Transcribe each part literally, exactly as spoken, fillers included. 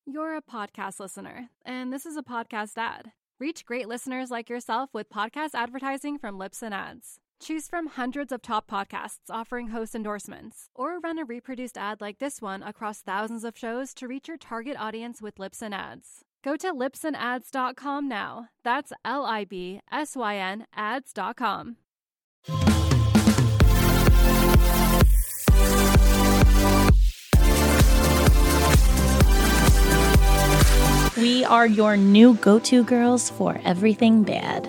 You're a podcast listener, and this is a podcast ad. Reach great listeners like yourself with podcast advertising from Libsyn Ads. Choose from hundreds of top podcasts offering host endorsements, or run a reproduced ad like this one across thousands of shows to reach your target audience with Libsyn Ads. Go to libsyn ads dot com now. That's L I B S Y N ads dot com. We are your new go-to girls for everything bad.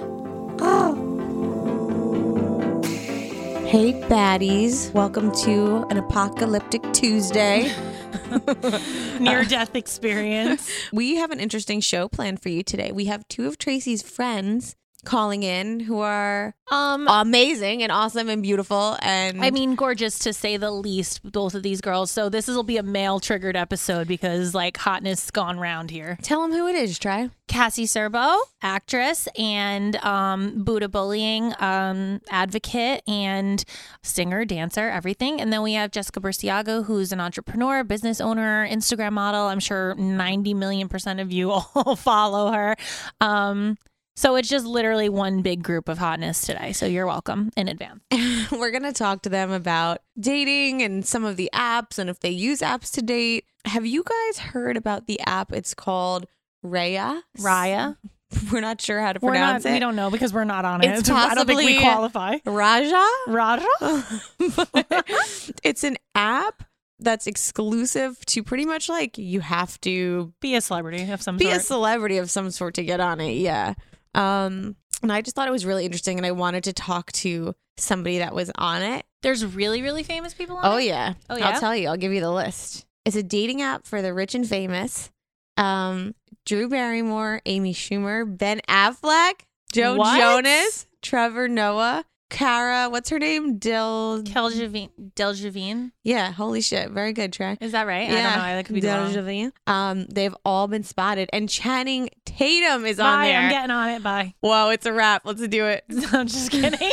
Hey, baddies. Welcome to an apocalyptic Tuesday. Near-death experience. We have an interesting show planned for you today. We have two of Tracy's friends calling in who are Um, amazing and awesome and beautiful. And I mean, gorgeous to say the least, both of these girls. So this will be a male-triggered episode because, like, hotness gone round here. Tell them who it is, Try. Cassie Serbo, actress and um, Buddha bullying um, advocate and singer, dancer, everything. And then we have Jessica Burciago, who's an entrepreneur, business owner, Instagram model. I'm sure ninety million percent of you all follow her. Um, so it's just literally one big group of hotness today. So you're welcome in advance. We're going to talk to them about dating and some of the apps and if they use apps to date. Have you guys heard about the app? It's called Raya. Raya. We're not sure how to We're pronounce not, it. We don't know because we're not on It's it. I don't think we possibly qualify. Raja? Raja? It's an app that's exclusive to pretty much like you have to Be a celebrity of some be sort. a celebrity of some sort to get on it. Yeah. Um, and I just thought it was really interesting and I wanted to talk to somebody that was on it. There's really, really famous people on Oh, it? yeah. Oh, yeah? I'll tell you. I'll give you the list. It's a dating app for the rich and famous. Um, Drew Barrymore, Amy Schumer, Ben Affleck, Joe What? Jonas, Trevor Noah, Cara, what's her name? Dil. Deljavine. Deljavine? Yeah, holy shit. Very good, Trey. Is that right? Yeah. I don't know. That could be wrong. Deljavine. Um, they've all been spotted. And Channing Tatum is on Bye, there. I'm getting on it. Bye. Whoa, it's a wrap. Let's do it. I'm just kidding.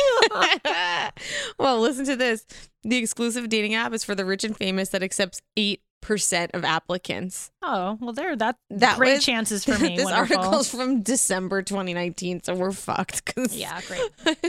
Well, listen to this. The exclusive dating app is for the rich and famous that accepts eight percent of applicants. Oh, well, there. That, That great was- chances for me. This Wonderful. article's from December twenty nineteen, so we're fucked. 'Cause Yeah, great.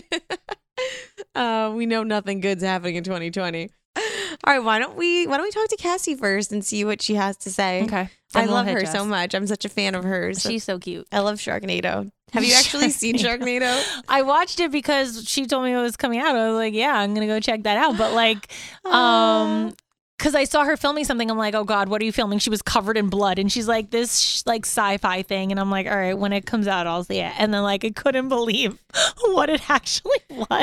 uh, we know nothing good's happening in twenty twenty. All right, why don't we why don't we talk to Cassie first and see what she has to say? Okay. I Then we'll love hit her Jess. so much. I'm such a fan of hers. She's so cute. I love Sharknado. Have you actually seen Sharknado? I watched it because she told me it was coming out. I was like, yeah, I'm going to go check that out. But like, um, because I saw her filming something. I'm like, oh God, what are you filming? She was covered in blood. And she's like, this sh- like sci-fi thing. And I'm like, all right, when it comes out, I'll see it. And then like, I couldn't believe what it actually was.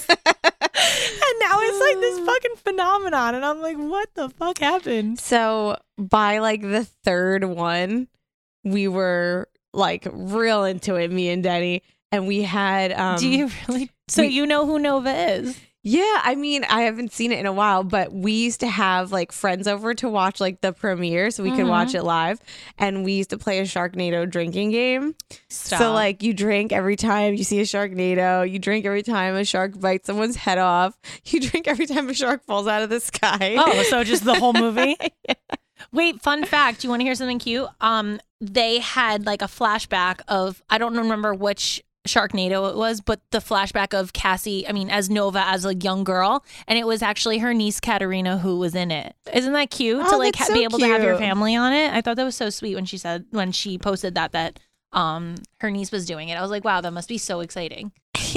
And now it's like this fucking phenomenon. And I'm like, what the fuck happened? So by like the third one, we were like real into it, me and Denny. And we had um Do you really? So we- you know who Nova is? yeah, I mean, I haven't seen it in a while, but we used to have like friends over to watch like the premiere so we could Mhm. watch it live. And we used to play a Sharknado drinking game. Stop. So like you drink every time you see a Sharknado, you drink every time a shark bites someone's head off, you drink every time a shark falls out of the sky. Oh, so just the whole movie? Yeah. Wait, fun fact. You want to hear something cute? Um, they had like a flashback of, I don't remember which Sharknado it was, but the flashback of Cassie, I mean, as Nova, as a young girl. And it was actually her niece, Katerina, who was in it. Isn't that cute Oh, to like that's ha- so be able to have your cute. family on it? I thought that was so sweet when she said, when she posted that, that um her niece was doing it. I was like, wow, that must be so exciting.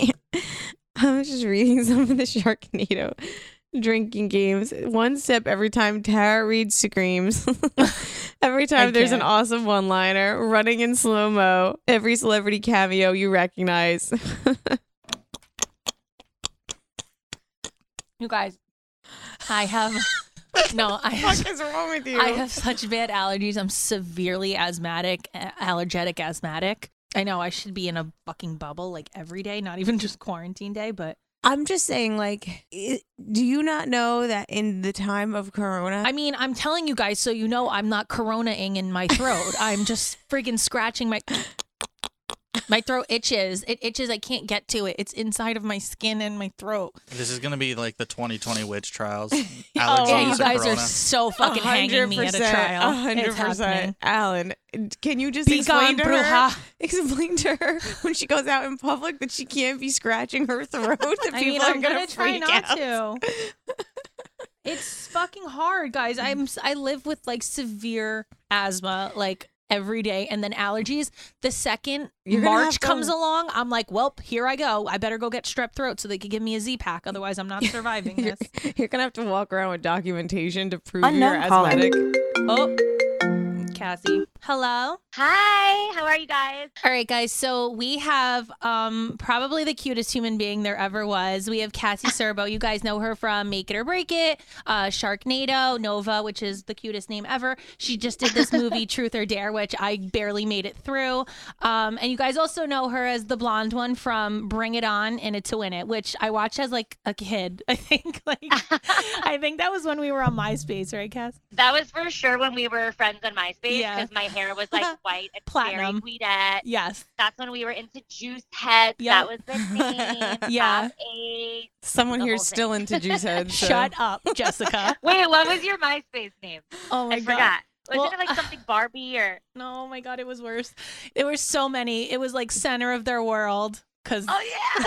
I was just reading some of the Sharknado drinking games. One sip every time Tara Reid screams. Every time there's an can't. awesome one-liner. Running in slow-mo. Every celebrity cameo you recognize. You guys, I have, no, I have. What is wrong with you? I have such bad allergies. I'm severely asthmatic, a- allergetic asthmatic. I know I should be in a fucking bubble like every day, not even just quarantine day, but I'm just saying, like, i- do you not know that in the time of Corona? I mean, I'm telling you guys so you know I'm not corona-ing in my throat. I'm just friggin' scratching my My throat itches. It itches. I can't get to it. It's inside of my skin and my throat. This is going to be like the twenty twenty witch trials. Oh, Allergies yeah, you or guys corona. are so fucking hanging me at a trial. one hundred It's happening. percent. Alan, can you just Be explain gone, to her, bruja. explain to her when she goes out in public that she can't be scratching her throat, that I people mean, are I'm going gonna to try freak not out. to. It's fucking hard, guys. I'm I live with like severe asthma, like every day, and then allergies. The second You're gonna have March to- comes along, I'm like, well, here I go. I better go get strep throat so they could give me a Z pack. Otherwise, I'm not surviving You're, this. you're going to have to walk around with documentation to prove Unknown you're caller. asthmatic. Oh, Cassie. Hello. Hi, how are you guys? All right, guys. So we have um, probably the cutest human being there ever was. We have Cassie Serbo. You guys know her from Make It or Break It, uh, Sharknado, Nova, which is the cutest name ever. She just did this movie, Truth or Dare, which I barely made it through. Um, and you guys also know her as the blonde one from Bring It On and It to Win It, which I watched as like a kid. I think like I think that was when we were on MySpace, right, Cass? That was for sure when we were friends on MySpace Yeah. because my hair was like white and Platinum. very tweedette. Yes. That's when we were into Juice Heads. Yep. That was the name. Yeah. Top eight. Someone The here's whole thing. still into juice heads. so- Shut up, Jessica. Wait, what was your MySpace name? Oh my I god. forgot. Wasn't Well, it like something Barbie or? No, my God, it was worse. There were so many. It was like center of their world. Cause Oh yeah.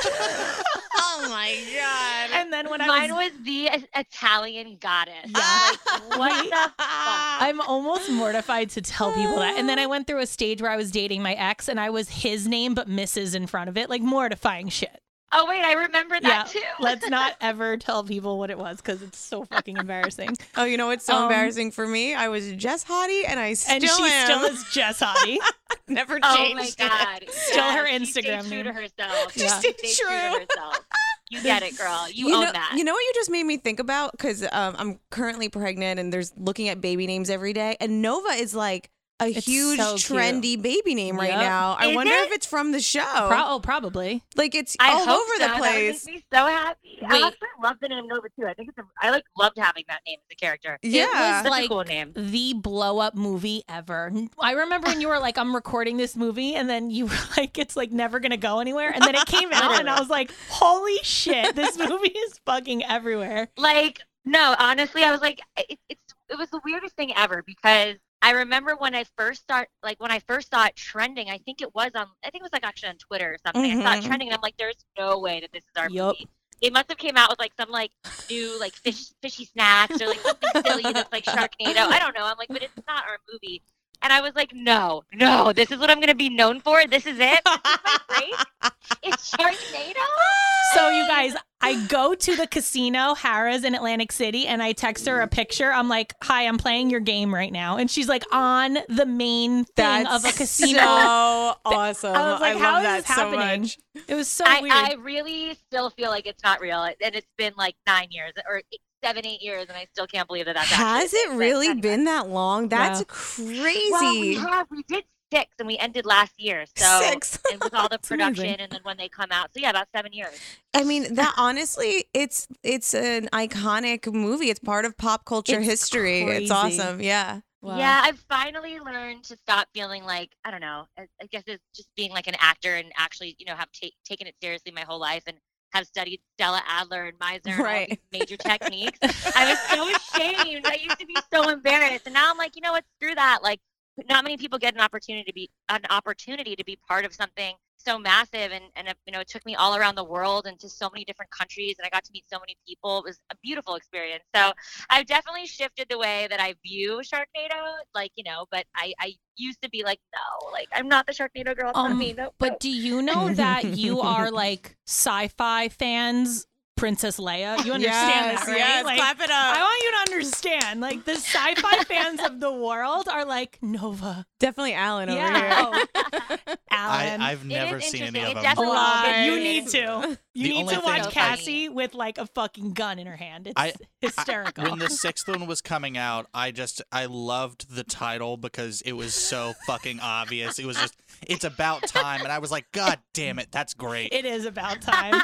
Oh my God. and then when I Mine was, was the I- Italian goddess. Yeah. Like, what the fuck? I'm almost mortified to tell people that. And then I went through a stage where I was dating my ex, and I was his name but Missus in front of it, like mortifying shit. Oh wait, I remember that too. Let's not ever tell people what it was because it's so fucking embarrassing. Oh, you know what's so Um, embarrassing for me? I was Jess Hottie, and I still And she am. still is Jess Hottie. Never Oh changed. my god. Still her she Instagram stayed true name. to herself. She Yeah. stayed Stayed true true. to herself. You get it, girl. You, You own know, that. you know what you just made me think about? Because um, I'm currently pregnant, and there's looking at baby names every day, and Nova is like a It's huge so cute. trendy baby name right Yep. now. I Is wonder it? if it's from the show. Pro- oh, probably. Like it's I all hope over so. the That would place. make me so happy. Wait. I actually love the name Nova too. I think it's a, I like loved having that name as a character. Yeah. It was Such like a cool name. the blow up movie ever. I remember when you were like, I'm recording this movie, and then you were like, it's like never gonna go anywhere. And then it came out, and I was like, holy shit, this movie is fucking everywhere. Like, no, honestly, I was like, it, it's it was the weirdest thing ever because I remember when I first start, like when I first saw it trending. I think it was on, I think it was like actually on Twitter or something. I saw it Mhm. trending, and I'm like, there's no way that this is our Yup. movie. It must have came out with like some like new like fish fishy snacks or like something silly that's like Sharknado. I don't know. I'm like, but it's not our movie. And I was like, no, no, this is what I'm going to be known for. This is it. This is my break. It's Sharknado. So you guys, I go to the casino, Harrah's in Atlantic City, and I text her a picture. I'm like, hi, I'm playing your game right now. And she's like on the main thing That's of a casino. so awesome. I was like, I how love is that this so happening? much. It was so I, weird. I really still feel like it's not real. And it's been like nine years or eight, seven, eight years. And I still can't believe that that's actually Has a it thing. really But been that long? That's Wow. crazy. Well, we have. We did six and we ended last year. So Six. and with all the That's amazing. production and then when they come out. So yeah, about seven years. I mean, that honestly, it's it's an iconic movie. It's part of pop culture It's history. It's crazy. awesome. Yeah. Wow. Yeah, I've finally learned to stop feeling like, I don't know, I, I guess it's just being like an actor and actually, you know, have ta- taken it seriously my whole life and have studied Stella Adler and Meisner and all Right. these major techniques. I was so ashamed. I used to be so embarrassed. And now I'm like, you know what, screw that. Like, not many people get an opportunity to be an opportunity to be part of something so massive, and and you know, it took me all around the world and to so many different countries, and I got to meet so many people. It was a beautiful experience. So I've definitely shifted the way that I view Sharknado, like, you know, but I I used to be like, no, like I'm not the Sharknado girl. It's not Um, me. No, But no. do you know that you are like sci-fi fans, Princess Leia? You understand Yes, that, right? yes, Like, clap it up. I want you to understand, like the sci-fi fans of the world are like Nova. Definitely Alan over Yeah. here. Oh, Alan. I, I've It never is seen any interesting. of It them. definitely- Lies. You need to. You The need only to thing watch that- Cassie with like a fucking gun in her hand. It's I- hysterical. When the sixth one was coming out, I just I loved the title because it was so fucking obvious. It was just it's about time, and I was like, God damn it, that's great. it is about time.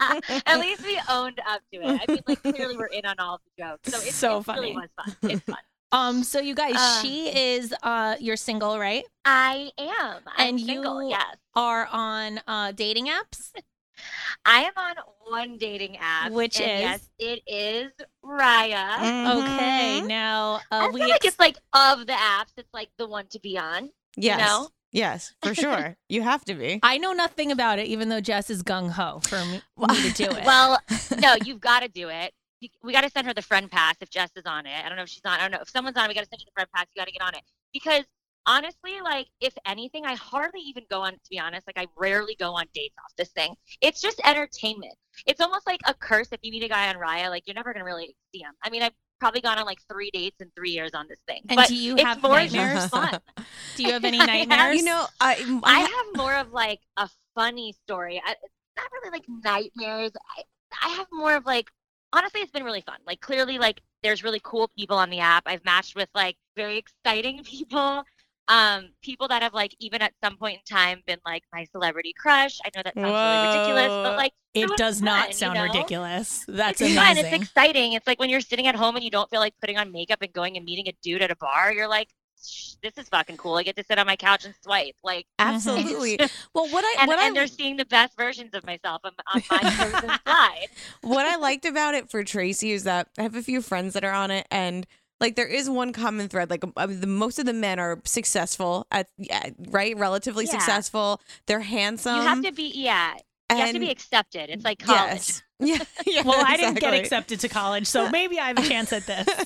At least we owned up to it. I mean, like clearly we're in on all of the jokes. So it's, So it really funny. was fun. It's fun. Um, so you guys, Uh. she is uh you're single, right? I am. I'm And single, you- yes. Are on uh dating apps? I am on one dating app. Which and is? Yes, it is Raya. Okay. Mhm. Now uh I we feel like ex- it's like of the apps, it's like the one to be on. Yes. know? Yes, for sure. You have to be. I know nothing about it, even though Jess is gung ho for me, me to do it. Well, no, you've got to do it. You- We got to send her the friend pass if Jess is on it. I don't know if she's on. I don't know if someone's on it. We got to send you the friend pass. You got to get on it because honestly, like if anything, I hardly even go on. To be honest, like I rarely go on dates off this thing. It's just entertainment. It's almost like a curse if you meet a guy on Raya. Like you're never gonna really see him. I mean, I've probably gone on like three dates in three years on this thing. And but do you it's have more nightmares? just fun. Do you have any I have- nightmares? You know, I I I, have more of like a funny story. I, it's not really like nightmares. I, I have more of like, honestly, it's been really fun. Like clearly, like there's really cool people on the app. I've matched with like very exciting people. Um, people that have like even at some point in time been like my celebrity crush. I know that sounds really ridiculous, Whoa. but like it so does it's not fun, sound you know? ridiculous. That's It's fun. It's amazing. exciting. It's like when you're sitting at home and you don't feel like putting on makeup and going and meeting a dude at a bar. You're like, Shh, this is fucking cool. I get to sit on my couch and swipe. Like, absolutely. Well, what I and, what and I they're seeing the best versions of myself on, on my chosen slide. what I liked about it for Tracy is that I have a few friends that are on it, and like there is one common thread. Like uh, the most of the men are successful at yeah, right, relatively Yeah. successful. They're handsome. You have to be, yeah. You have to be and- accepted. It's like college. Yes. Yeah. yeah. Well, I didn't get exactly. accepted to college, so maybe I have a chance at this.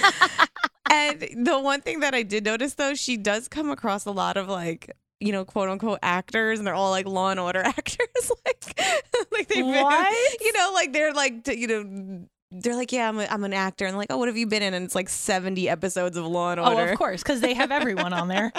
And the one thing that I did notice though, she does come across a lot of like, you know, quote unquote actors, and they're all like Law and Order actors. like, like they've been, What? you know, like they're like, t- you know, they're like, yeah, I'm, a, I'm an actor, and like, oh, what have you been in? And it's like seventy episodes of Law and Oh, Order. of course, because they have everyone on there.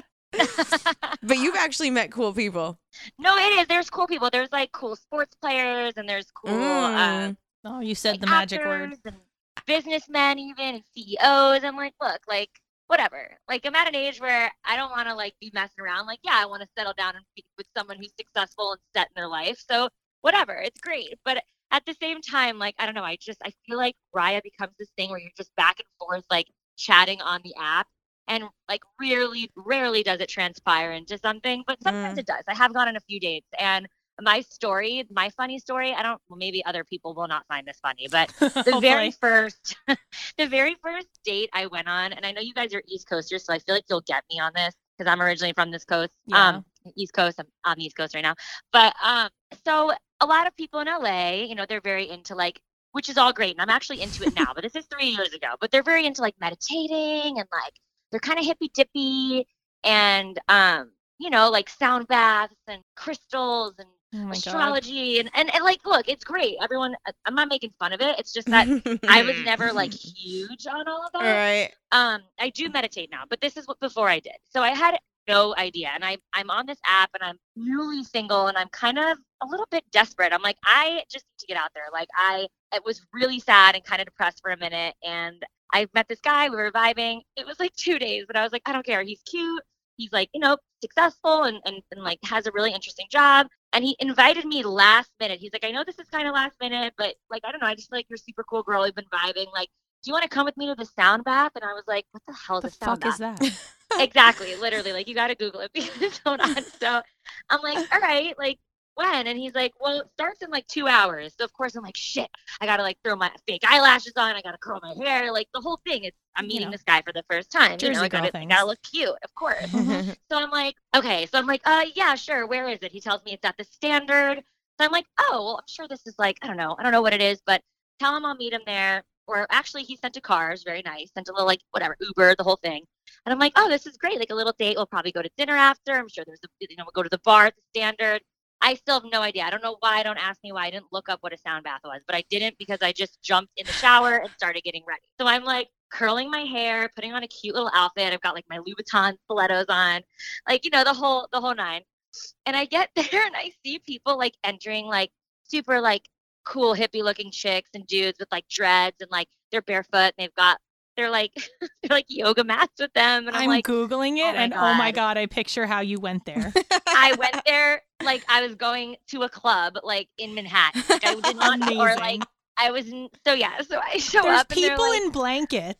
But you've actually met cool people. No, it is. There's cool people. There's like cool sports players, and there's cool uh, Mm. Oh, you said like, the magic word. actors and businessmen, even and C E Os. I'm like, look, like whatever. Like I'm at an age where I don't want to like be messing around. Like, yeah, I want to settle down and be with someone who's successful and set in their life. So whatever, it's great. But at the same time, like I don't know, I just I feel like Raya becomes this thing where you're just back and forth, like chatting on the app. And like rarely, rarely does it transpire into something, but sometimes Mm. it does. I have gone on a few dates, and my story, my funny story, I don't. Well, maybe other people will not find this funny, but the very Hopefully. first, the very first date I went on, and I know you guys are East Coasters, so I feel like you'll get me on this because I'm originally from this coast, Yeah. um, East Coast. I'm on the East Coast right now, but um, so a lot of people in L A, you know, they're very into like. Which is all great, and I'm actually into it now. But this is three years ago. But they're very into like meditating and like they're kind of hippy dippy and um, you know, like sound baths and crystals and Oh my god. astrology and, and and like look, it's great. Everyone, I'm not making fun of it. It's just that I was never like huge on all of that. All right. Um, I do meditate now, but this is what before I did. So I had no idea. And I I'm on this app and I'm newly single and I'm kind of a little bit desperate. I'm like, I just need to get out there. Like I it was really sad and kind of depressed for a minute. And I met this guy, we were vibing. It was like two days, but I was like, I don't care. He's cute. He's like, you know, successful and, and, and like has a really interesting job. And he invited me last minute. He's like, I know this is kind of last minute, but like, I don't know. I just feel like you're a super cool girl. We've been vibing. Like, do you want to come with me to the sound bath? And I was like, what the hell is The a sound fuck bath? is that? Exactly, literally. Like you got to Google it because hold on. So I'm like, all right, like when? And he's like, well, it starts in like two hours. So of course I'm like, shit, I gotta like throw my fake eyelashes on. I gotta curl my hair. Like the whole thing is, I'm You meeting know, this guy for the first time. Jersey you know, I girl gotta, I things. gotta look cute, of course. So I'm like, okay. So I'm like, uh, yeah, sure. Where is it? He tells me it's at the Standard. So I'm like, oh, well, I'm sure this is like, I don't know, I don't know what it is, but tell him I'll meet him there. Or actually, he sent a car. It was very nice. Sent a little like whatever Uber, the whole thing. And I'm like, oh, this is great. Like a little date. We'll probably go to dinner after. I'm sure there's a, you know, we'll go to the bar at the Standard. I still have no idea. I don't know why. Don't ask me why I didn't look up what a sound bath was, but I didn't because I just jumped in the shower and started getting ready. So I'm like curling my hair, putting on a cute little outfit. I've got like my Louboutin stilettos on, like, you know, the whole, the whole nine. And I get there and I see people like entering like super like cool hippie looking chicks and dudes with like dreads and like they're barefoot and they've got, they're like, they're like yoga mats with them. And I'm, I'm like, Googling it oh my and oh my God. god, I picture how you went there. I went there like I was going to a club like in Manhattan. Like I did not, or like Amazing. I was in, so yeah. So I show There's up and they're people like, in blankets.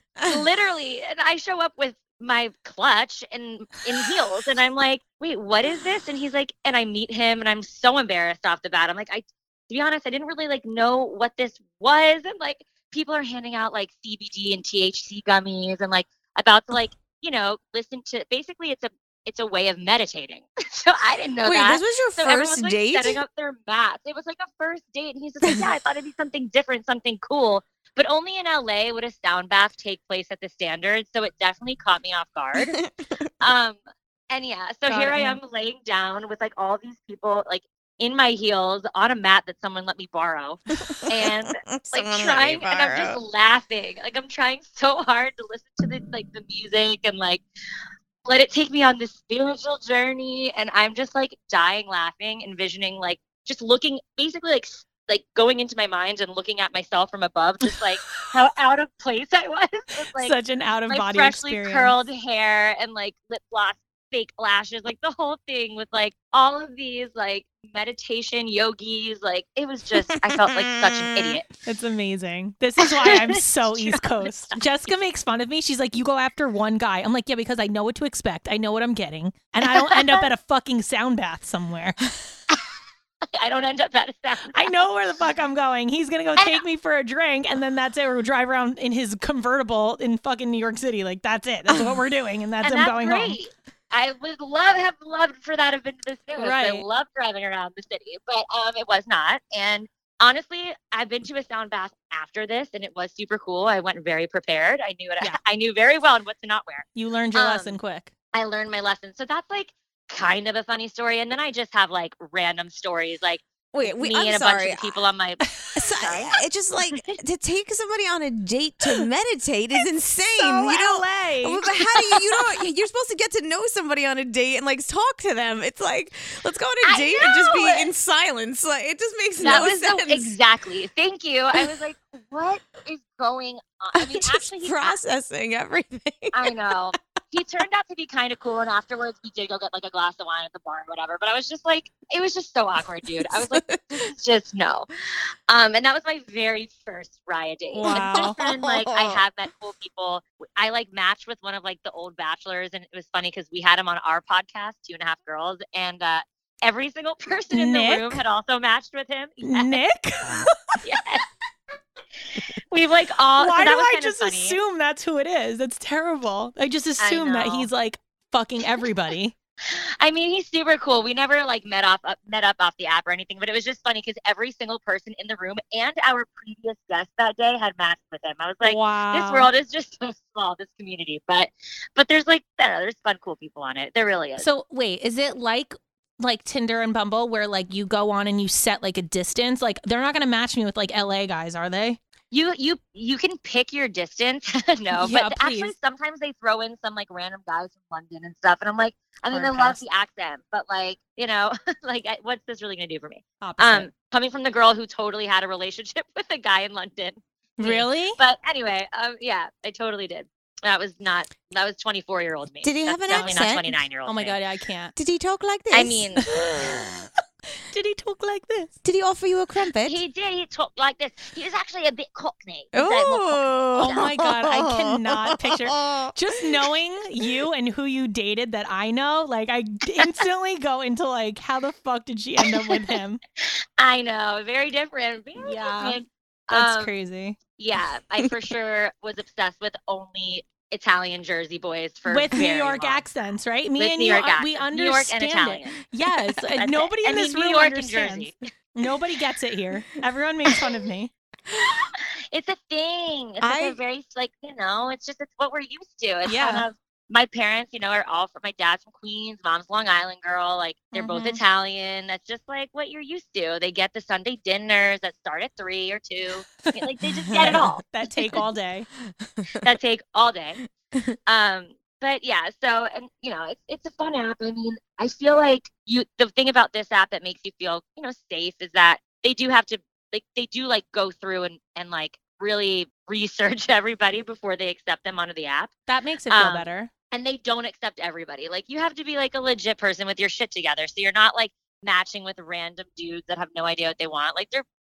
literally, and I show up with my clutch and in heels, and I'm like, wait, what is this? And he's like, and I meet him, and I'm so embarrassed off the bat. I'm like, I, to be honest, I didn't really like know what this was, and like people are handing out like C B D and T H C gummies, and like about to like you know listen to. Basically, it's a it's a way of meditating. So I didn't know Wait, that. this was your So first everyone's, like, date? setting up their mats. It was like a first date, and he's just like, yeah, I thought it'd be something different, something cool. But only in L A would a sound bath take place at the Standard, so it definitely caught me off guard. um, and yeah, so Got here it, I yeah. am laying down with like all these people like in my heels on a mat that someone let me borrow, and like Someone let me trying, and I'm borrow. just laughing. Like I'm trying so hard to listen to the like the music and like let it take me on this spiritual journey, and I'm just like dying laughing, envisioning like just looking basically like s- like going into my mind and looking at myself from above, just like how out of place I was with like Such an out of my body freshly experience. curled hair and like lip gloss, fake lashes, like the whole thing with like all of these like meditation yogis. Like it was just, I felt like such an idiot. It's amazing. This is why I'm so East Coast. Jessica makes fun of me. She's like, you go after one guy. I'm like, yeah, because I know what to expect. I know what I'm getting. And I don't end up at a fucking sound bath somewhere. I don't end up at a sound. I know where the fuck I'm going. He's going to go take me for a drink, and then that's it. We'll drive around in his convertible in fucking New York City. Like, that's it. That's what we're doing. And that's And him that's going great. home. I would love have loved for that to have been the Stewards. I Right. love driving around the city, but um, it was not. And honestly, I've been to a sound bath after this, and it was super cool. I went very prepared. I knew it. Yeah. I knew very well what to not wear. You learned your Um, lesson quick. I learned my lesson. So that's like kind of a funny story. And then I just have like random stories, like Wait, wait, me I'm and a sorry. bunch of people on my. So, Sorry? it's just like to take somebody on a date to meditate is insane. So you don't. L A. But how do you? You don't. You're supposed to get to know somebody on a date and like talk to them. It's like let's go on a I date and just be know. in silence. Like it just makes That no was sense. so exactly. Thank you. I was like, what is going on? I mean, just actually, he, processing everything. I know. He turned out to be kind of cool, and afterwards we did go get like a glass of wine at the bar or whatever. But I was just like, it was just so awkward, dude. I was like, this is just no. Um, and that was my very first Riot date. Wow. And since then, like I have met cool people. I like matched with one of like the old bachelors, and it was funny because we had him on our podcast, Two and a Half Girls, and uh, every single person in Nick? the room had also matched with him. Yes, Nick? yes. We've like all. Why so do that was I kind of just funny. assume that's who it is? That's terrible. I just assume that know. he's like fucking everybody. I mean, he's super cool. We never like met off up, met up off the app or anything, but it was just funny because every single person in the room and our previous guest that day had matched with him. I was like, wow. this world is just so small, this community. But but there's like I don't know, there's fun, cool people on it. There really is. So wait, is it like like Tinder and Bumble where like you go on and you set like a distance? Like they're not gonna match me with like L A guys, are they? You you you can pick your distance. No, Yeah, but actually please. sometimes they throw in some like random guys from London and stuff, and I'm like, I mean, Hard I love pass. the accent, but like, you know, like, I- what's this really gonna do for me? Opposite. Um, coming from the girl who totally had a relationship with a guy in London. me. Really? But anyway, um, yeah, I totally did. That was not. That was twenty-four year old me. Did he That's have an definitely accent? not twenty-nine year old. Oh my me. god, I can't. Did he talk like this? I mean, Did he talk like this? did he offer you a crumpet? he did. He talked like this. He was actually a bit cockney. He was, like, more cockney. Oh. Oh my God, I cannot picture- Just knowing you and who you dated that I know, like I instantly go into like, how the fuck did she end up with him? I know, very different. Very Yeah, different. That's Um, crazy. Yeah, I for sure was obsessed with only Italian Jersey boys for With New very York long. accents, right? Me With and New you, York uh, accents. we New York understand and Italian. it. Yes, uh, That's it. nobody in I this mean, New room York and understands. Jersey. Nobody gets it here. Everyone makes fun of me. It's a thing. It's like I- a very like you know, it's just it's what we're used to. It's Yeah. kind of my parents, you know, are all from my dad's from Queens, mom's Long Island girl. Like they're both Mhm. Italian. That's just like what you're used to. They get the Sunday dinners that start at three or two. Like they just get it all. That take all day. That take all day. Um, but yeah, so and you know, it's it's a fun app. I mean, I feel like you the thing about this app that makes you feel, you know, safe is that they do have to like they do like go through and and like really research everybody before they accept them onto the app. That makes it feel Um, better. And they don't accept everybody. Like you have to be like a legit person with your shit together. So you're not like matching with random dudes that have no idea what they want. Like they're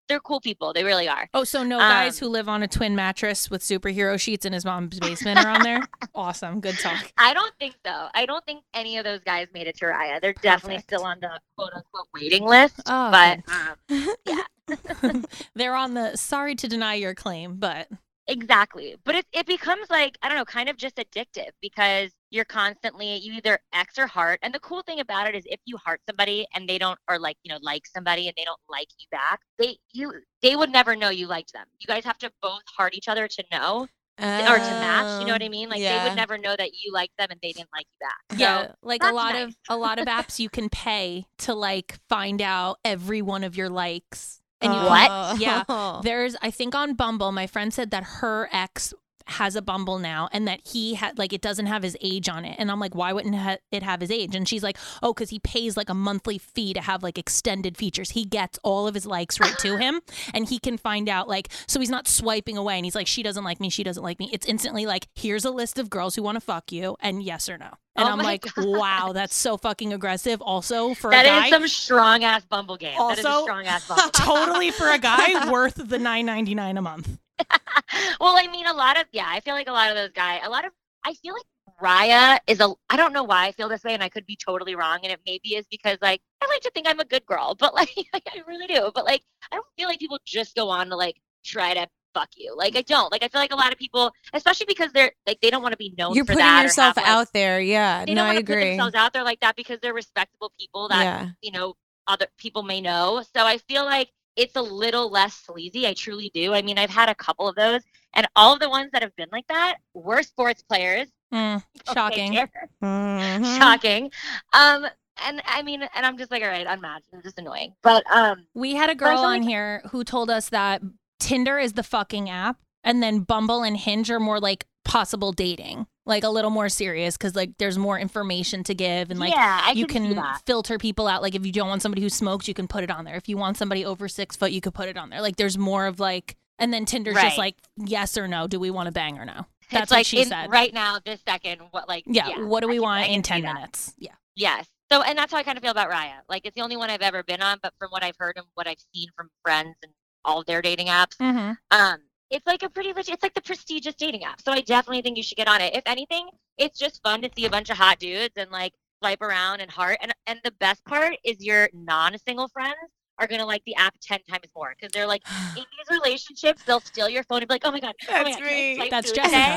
they're cool people. They really are. Oh, so no guys Um, who live on a twin mattress with superhero sheets in his mom's basement are on there? Awesome. Good talk. I don't think so. I don't think any of those guys made it to Raya. They're definitely Perfect. still on the quote unquote waiting list. Oh, but um, yeah, They're on the sorry to deny your claim, but exactly. But it it becomes like, I don't know, kind of just addictive because you're constantly, you either X or heart. And the cool thing about it is if you heart somebody and they don't, or like, you know, like somebody and they don't like you back, they you they would never know you liked them. You guys have to both heart each other to know or to match. You know what I mean? Like yeah. they would never know that you liked them and they didn't like you back. So, yeah, like a that's lot nice. of a lot of apps you can pay to like find out every one of your likes. And you What? Oh. Yeah. There's, I think on Bumble, my friend said that her ex has a Bumble now and that he had, like, it doesn't have his age on it. And I'm like, why wouldn't ha- it have his age? And she's like, oh, because he pays like a monthly fee to have like extended features. He gets all of his likes right to him and he can find out, like, so he's not swiping away and he's like, she doesn't like me, she doesn't like me. It's instantly like, here's a list of girls who want to fuck you and yes or no. And Oh I'm my like, God. wow, that's so fucking aggressive. Also, for That a guy, is some strong ass Bumble game. that is a Also- strong ass Bumble. totally for a guy worth the nine ninety-nine a month. Well, I mean, a lot of, yeah, I feel like a lot of those guys, a lot of, I feel like Raya is a, I don't know why I feel this way and I could be totally wrong. And it maybe is because like, I like to think I'm a good girl, but like, I really do. But like, I don't feel like people just go on to like try to fuck you. Like, I don't. Like, I feel like a lot of people, especially because they're like, they don't want to be known You're for putting that. or yourself have, like, out there. Yeah. They No, don't I want to put agree. themselves out there like that because they're respectable people that, Yeah. you know, other people may know. So I feel like it's a little less sleazy. I truly do. I mean, I've had a couple of those, and all of the ones that have been like that were sports players. Mm, Okay, shocking. Jared. Mhm. Shocking. Um, and I mean, and I'm just like, all right, unmatched. It's just annoying. But um, We had a I girl feel on like- here who told us that Tinder is the fucking app, and then Bumble and Hinge are more like possible dating, like a little more serious because like there's more information to give, and like yeah, I you can, see can that. filter people out. Like if you don't want somebody who smokes, you can put it on there. If you want somebody over six foot, you could put it on there. Like there's more of like, and then Tinder's Right. just like yes or no. Do we want to bang or no? That's it's what like she in, said. right now, this second. What like? Yeah. What do I we can- want I can in see ten that. minutes? Yeah. Yes. So, and that's how I kind of feel about Raya. Like, it's the only one I've ever been on, but from what I've heard and what I've seen from friends and all of their dating apps, Mm-hmm. um, it's like a pretty legit, it's like the prestigious dating app. So I definitely think you should get on it. If anything, it's just fun to see a bunch of hot dudes and like swipe around and heart. And and the best part is your non-single friends are gonna like the app ten times more because they're like in these relationships, they'll steal your phone and be like, oh my god, oh my That's god, can I me. swipe That's through today?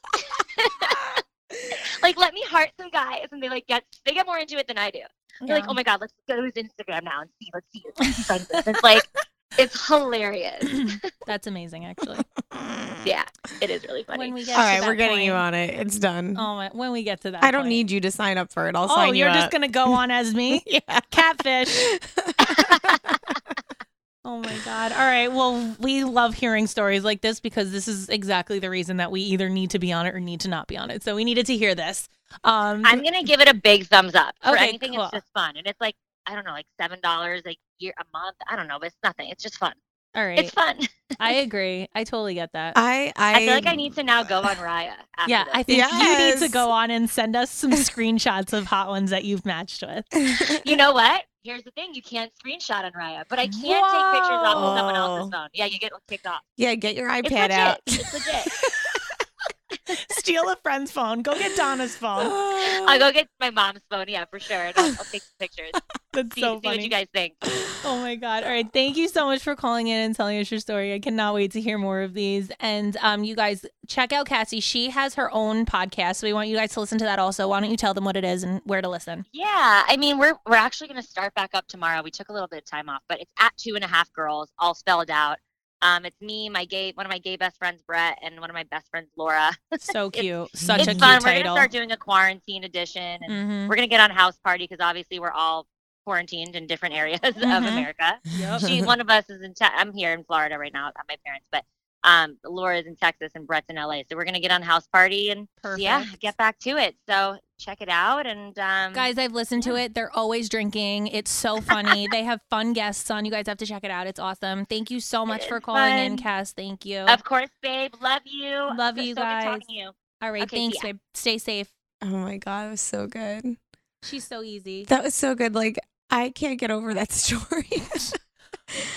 Jessica. Like, let me heart some guys, and they like get they get more into it than I do. They're like, Yeah. oh my god, let's go to his Instagram now and see, let's see, let's see friends with. It's like, it's hilarious. That's amazing, actually. Yeah, it is really funny. When we get All to right, that we're getting you point- on it. It's done. Oh, my- when we get to that, I don't point. need you to sign up for it. I'll Oh, sign you you're up. just gonna go on as me, Yeah. catfish. Oh my god! All right. Well, we love hearing stories like this because this is exactly the reason that we either need to be on it or need to not be on it. So we needed to hear this. Um, I'm gonna give it a big thumbs up for Okay, anything. cool. It's just fun, and it's like I don't know, like seven dollars a year, a month. I don't know, but it's nothing. It's just fun. all right. It's fun. I agree. I totally get that. I, I, I feel like I need to now go on Raya. After yeah, this. I think you need to Yes. go on and send us some screenshots of hot ones that you've matched with. You know what? Here's the thing: you can't screenshot on Raya, but I can take pictures off of someone else's Whoa. phone. Yeah, you get kicked off. yeah, get your It's iPad legit. out. It's legit. Steal a friend's phone. Go get Donna's phone. I'll go get my mom's phone. Yeah, for sure. And I'll, I'll take some pictures. That's See, so see funny. what you guys think. Oh my God. All right. Thank you so much for calling in and telling us your story. I cannot wait to hear more of these. And um, you guys check out Cassie. She has her own podcast. So we want you guys to listen to that also. Why don't you tell them what it is and where to listen? Yeah, I mean, we're we're actually going to start back up tomorrow. We took a little bit of time off, but it's at Two and a Half Girls, all spelled out. Um, it's me, my gay, one of my gay best friends, Brett, and one of my best friends, Laura. So cute. Such it's a cute fun. We're title. gonna start doing a quarantine edition, and Mhm. we're gonna get on House Party because obviously we're all quarantined in different areas of Mhm. America. Yep. She, one of us is in. Te- I'm here in Florida right now at my parents, but um, Laura's in Texas and Brett's in L A. So we're gonna get on House Party and yeah, Perfect. get back to it. So check it out, and um, Guys, I've listened to it. They're always drinking. It's so funny. They have fun guests on. You guys have to check it out. It's awesome. Thank you so much It for is calling in, fun. Cass. Thank you. of course, babe, love you. Love So- you so good guys. talking to you. All right. Okay, see Thanks, ya. babe. Stay safe. Oh my God, it was so good. She's so easy. That was so good. Like, I can't get over that story.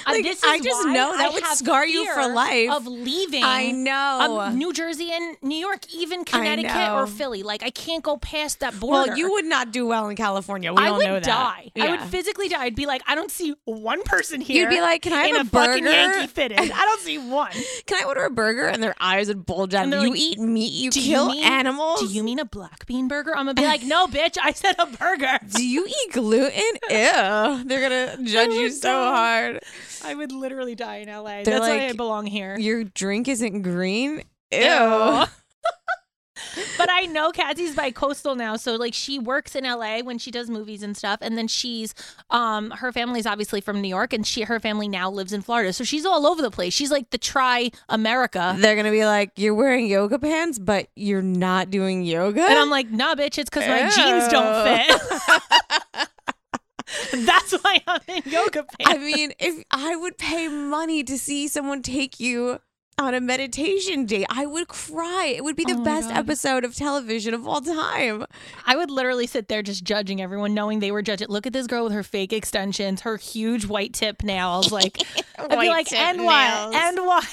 Uh, Like, this is I just why know that I would have scar you for fear life. of leaving. I know. Um, New Jersey and New York, even Connecticut know. or Philly. Like I can't go past that border. Well, you would not do well in California. We I all would know that. die. I would Yeah. physically die. I'd be like, I don't see one person here. You'd be like, "Can I in have a, a fucking burger? Yankee fitted? I don't see one. Can I order a burger?" And their eyes would bulge out. And You they're like, eat meat. You Do kill you mean, animals. Do you mean a black bean burger? I'm gonna be like, no, bitch. I said a burger. Do you eat gluten? Ew. They're gonna judge you would so die. hard. I would literally die in L A. They're That's why I like, belong here. Your drink isn't green? Ew. Ew. But I know Cassie's bi-coastal now, so like she works in L A when she does movies and stuff, and then she's um her family's obviously from New York, and she her family now lives in Florida, so she's all over the place. She's like the tri-America. They're gonna be like, "You're wearing yoga pants, but you're not doing yoga." And I'm like, nah, bitch, it's because my jeans don't fit. That's why I'm in yoga pants. I mean, if I would pay money to see someone take you on a meditation date, I would cry. It would be the Oh my best God. episode of television of all time. I would literally sit there just judging everyone, knowing they were judging. Look at this girl with her fake extensions, her huge white tip nails. Like, I'd be White like, tip and nails. what? And what?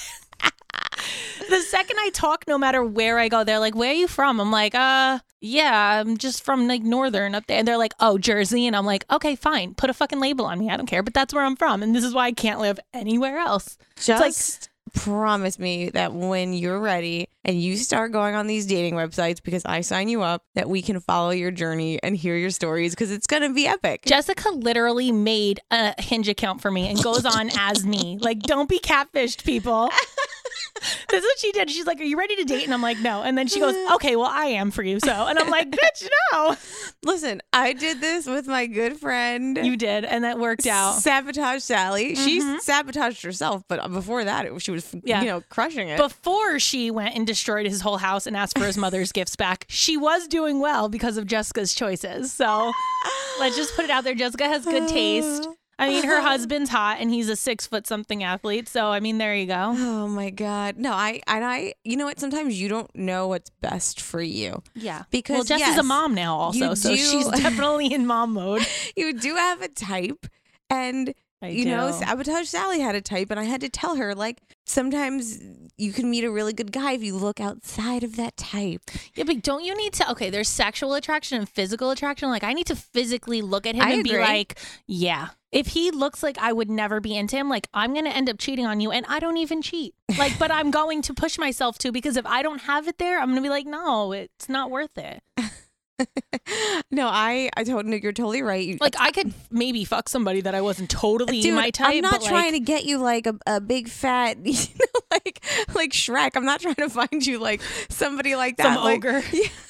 The second I talk, no matter where I go, they're like, where are you from? I'm like, uh, yeah, I'm just from like northern up there. And they're like, oh, Jersey. And I'm like, okay, fine. Put a fucking label on me. I don't care. But that's where I'm from. And this is why I can't live anywhere else. Just like- promise me that when you're ready and you start going on these dating websites, because I sign you up, that we can follow your journey and hear your stories, because it's going to be epic. Jessica literally made a Hinge account for me and goes on as me. Like, don't be catfished, people. This is what she did. She's like, are you ready to date? And I'm like, no. And then she goes, okay, well, I am for you. So, and I'm like, bitch, no. Listen, I did this with my good friend. You did. And that worked out. Sabotage Sally. Mhm. She sabotaged herself, but before that, it, she was, Yeah. you know, crushing it. Before she went and destroyed his whole house and asked for his mother's gifts back, she was doing well because of Jessica's choices. So let's just put it out there. Jessica has good taste. I mean, her husband's hot and he's a six foot something athlete. So, I mean, there you go. Oh my God. No, I, and I, you know what? Sometimes you don't know what's best for you. Yeah. Because well, Jess yes, is a mom now also. you So do- she's definitely in mom mode. You do have a type. And, I you do. know, Sabotage Sally had a type. And I had to tell her, like, sometimes you can meet a really good guy if you look outside of that type. Yeah, but don't you need to? Okay, there's sexual attraction and physical attraction. Like, I need to physically look at him I and be agree. like, yeah. If he looks like I would never be into him, like, I'm going to end up cheating on you. And I don't even cheat. Like, but I'm going to push myself to, because if I don't have it there, I'm going to be like, no, it's not worth it. No, I, I totally, you're totally right. You, Like, I could maybe fuck somebody that I wasn't totally Dude, my type. I'm not but trying like, to get you like a, a big fat, you know, like like Shrek. I'm not trying to find you like somebody like that. some like, ogre.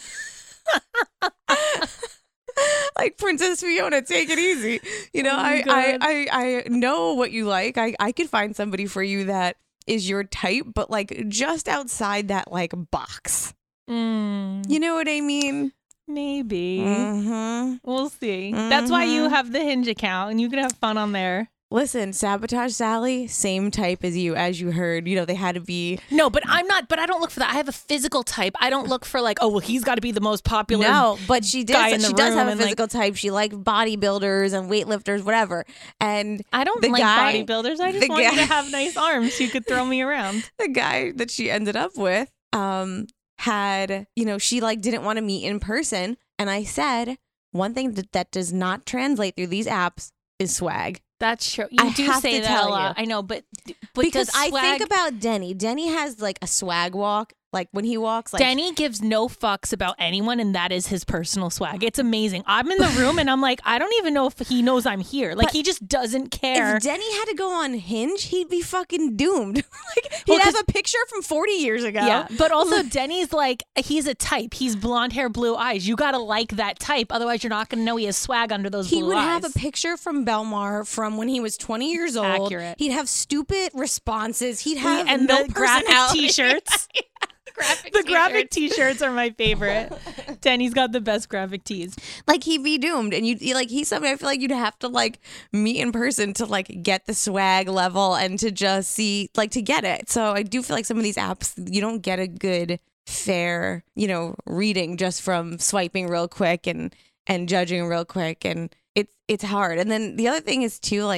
like Princess Fiona, take it easy. You know, Oh I, my I, God. I I know what you like. I, I could find somebody for you that is your type, but like just outside that like box. Mm, You know what I mean? maybe. Mm-hmm. We'll see. That's why you Mhm. have the Hinge account and you can have fun on there. Listen, Sabotage Sally, same type as you, as you heard. You know, they had to be. No, but I'm not, but I don't look for that. I have a physical type. I don't look for like, oh, well, he's got to be the most popular. No, but she did. guy in the She does room have a and, like- physical type. She likes bodybuilders and weightlifters, whatever. And I don't The like guy- bodybuilders. I just the want you guy- to have nice arms so you could throw me around. the guy that she ended up with, um, had, you know, she like didn't want to meet in person. And I said, one thing that, that does not translate through these apps is swag. That's true. You I do have say to that tell a lot. you. I know, but, but Because does I swag- think about Denny. Denny has like a swag walk. Like when he walks, like Denny gives no fucks about anyone, and that is his personal swag. It's amazing. I'm in the room, and I'm like, I don't even know if he knows I'm here. Like, But he just doesn't care. if Denny had to go on Hinge, he'd be fucking doomed. Like he'd Well, have 'cause- a picture from forty years ago. Yeah, but also Denny's like, he's a type. He's blonde hair, blue eyes. You gotta like that type, otherwise you're not gonna know he has swag under those He blue would eyes. have a picture from Belmar from when he was twenty years old. Accurate. He'd have stupid responses. He'd have and no the graphic personality. T-shirts. graphic The graphic T-shirts are my favorite. Denny's got the best graphic tees. Like he'd be doomed, and you like he's somebody I feel like you'd have to like meet in person to like get the swag level and to just see like to get it. So I do feel like some of these apps you don't get a good fair you know reading just from swiping real quick and and judging real quick, and it's it's hard. And then the other thing is too like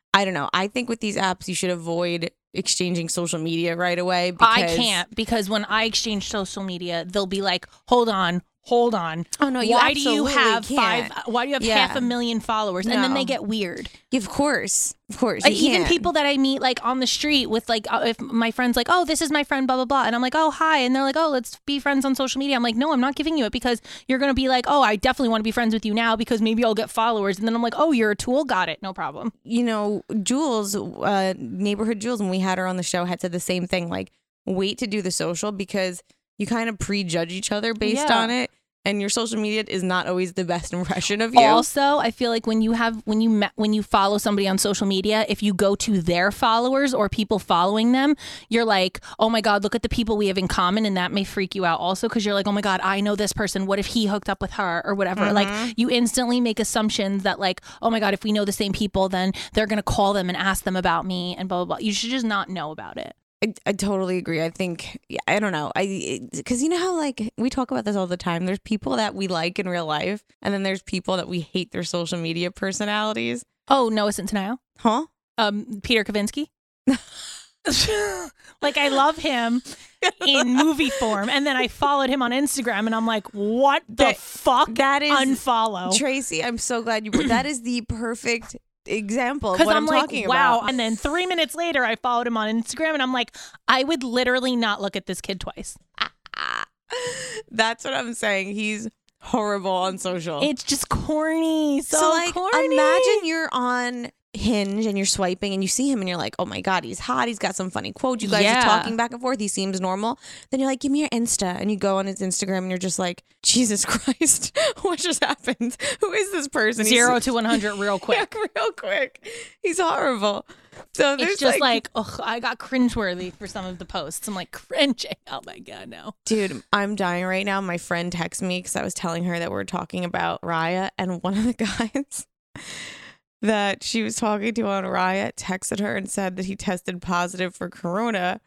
I don't know. I think with these apps, you should avoid exchanging social media right away. Because I can't because when I exchange social media, they'll be like, hold on. Hold on. Oh no! You why do you absolutely have can't. five? Why do you have Yeah. half a million followers? And then No. they get weird. Yeah, of course, of course. Like, you even can't. people that I meet like on the street with like, uh, if my friend's like, oh, this is my friend, blah blah blah, and I'm like, oh, hi, and they're like, oh, let's be friends on social media. I'm like, no, I'm not giving you it because you're gonna be like, oh, I definitely want to be friends with you now because maybe I'll get followers, and then I'm like, oh, you're a tool, got it, no problem. You know, Jules, uh, neighborhood Jules, when we had her on the show, had said the same thing. Like, wait to do the social because you kind of prejudge each other based Yeah. on it. And your social media is not always the best impression of you. Also, I feel like when you have when you met, when you follow somebody on social media, if you go to their followers or people following them, you're like, oh my God, look at the people we have in common, and that may freak you out also because you're like, oh my God, I know this person. What if he hooked up with her or whatever? Mhm. Like you instantly make assumptions that like, oh my God, if we know the same people, then they're gonna call them and ask them about me and blah blah blah. You should just not know about it. I, I totally agree. I think, yeah, I don't know. I Because you know how, like, we talk about this all the time. There's people that we like in real life, and then there's people that we hate their social media personalities. Oh, Noah Centineo, Huh? um, Peter Kavinsky. Like I love him in movie form, and then I followed him on Instagram, and I'm like, what the That- fuck? that is- unfollow. Tracy, I'm so glad you. That is the perfect example of Because what I'm, I'm, like, talking wow. about. And then three minutes later, I followed him on Instagram, and I'm like, I would literally not look at this kid twice. That's what I'm saying. He's horrible on social. It's just corny. So, so like, corny. imagine you're on Hinge and you're swiping and you see him and you're like, oh my God, he's hot. He's got some funny quotes. You guys Yeah. are talking back and forth. He seems normal. Then you're like, give me your Insta. And you go on his Instagram and you're just like, Jesus Christ, what just happened? Who is this person? He's- Zero to one hundred real quick. Yeah, real quick. He's horrible. So there's It's just like, ugh, I got cringeworthy for some of the posts. I'm like, cringing. Oh my God, no. dude, I'm dying right now. My friend texted me because I was telling her that we're talking about Raya, and one of the guys that she was talking to on Raya texted her and said that he tested positive for corona.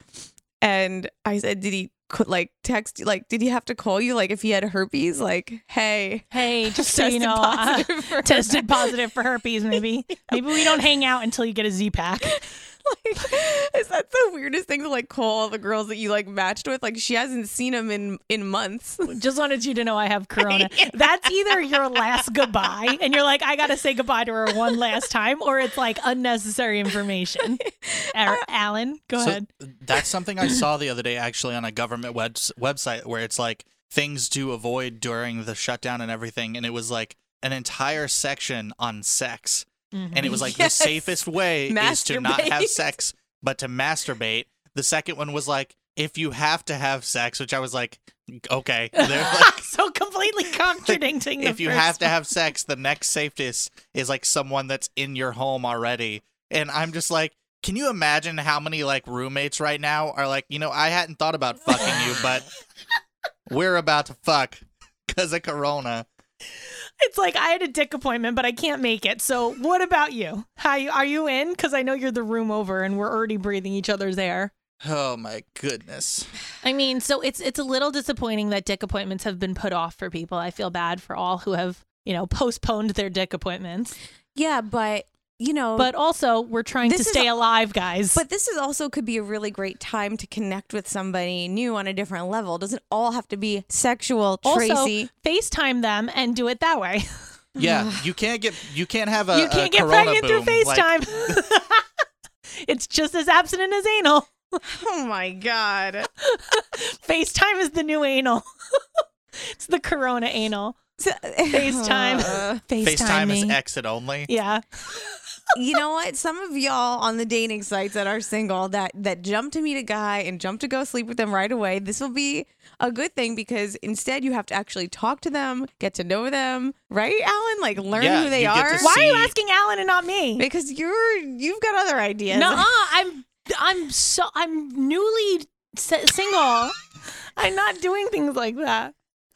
And I said, did he co- like text you? Like, did he have to call you? Like, if he had herpes? Like, hey, Hey, just so you tested know, uh, positive for tested positive for herpes, maybe. Maybe we don't hang out until you get a Z-Pack. Like, is that the weirdest thing to like call the girls that you like matched with? Like, she hasn't seen him in in months. Just wanted you to know I have corona. That's either your last goodbye, and you're like, I got to say goodbye to her one last time, or it's like unnecessary information. Er- Alan, go So ahead. that's something I saw the other day actually on a government web- website where it's like things to avoid during the shutdown and everything. And it was like an entire section on sex. Mhm. And it was like Yes. the safest way is to not have Masturbate. sex, but to masturbate. The second one was like, if you have to have sex, which I was like, okay. They're like, So completely contradicting the if you first have to one. have sex, the next safest is like someone that's in your home already. And I'm just like, can you imagine how many like roommates right now are like, you know, I hadn't thought about fucking you, but we're about to fuck because of Corona. It's like I had a dick appointment, but I can't make it. So what about you? How you are you in? Because I know you're the room over, and we're already breathing each other's air. Oh my goodness. I mean, so it's it's a little disappointing that dick appointments have been put off for people. I feel bad for all who have, you know, postponed their dick appointments. Yeah, but you know, But also, we're trying to This is stay a- alive, guys. But this is also could be a really great time to connect with somebody new on a different level. It doesn't all have to be sexual, Tracy. also, FaceTime them and do it that way. Yeah, you can't get you can't have a you can't a get corona pregnant through boom. Like, FaceTime. It's just as abstinent as anal. Oh my God. FaceTime is the new anal. It's the Corona anal. FaceTime. Uh, FaceTime, FaceTime me. is exit only. Yeah. you know what? Some of y'all on the dating sites that are single that that jump to meet a guy and jump to go sleep with them right away. This will be a good thing because instead you have to actually talk to them, get to know them, right, Alan? Like learn Yeah, who they you get are. to Why are you See- asking Alan and not me? Because you're you've got other ideas. No, I'm I'm so I'm newly s- single. I'm not doing things like that.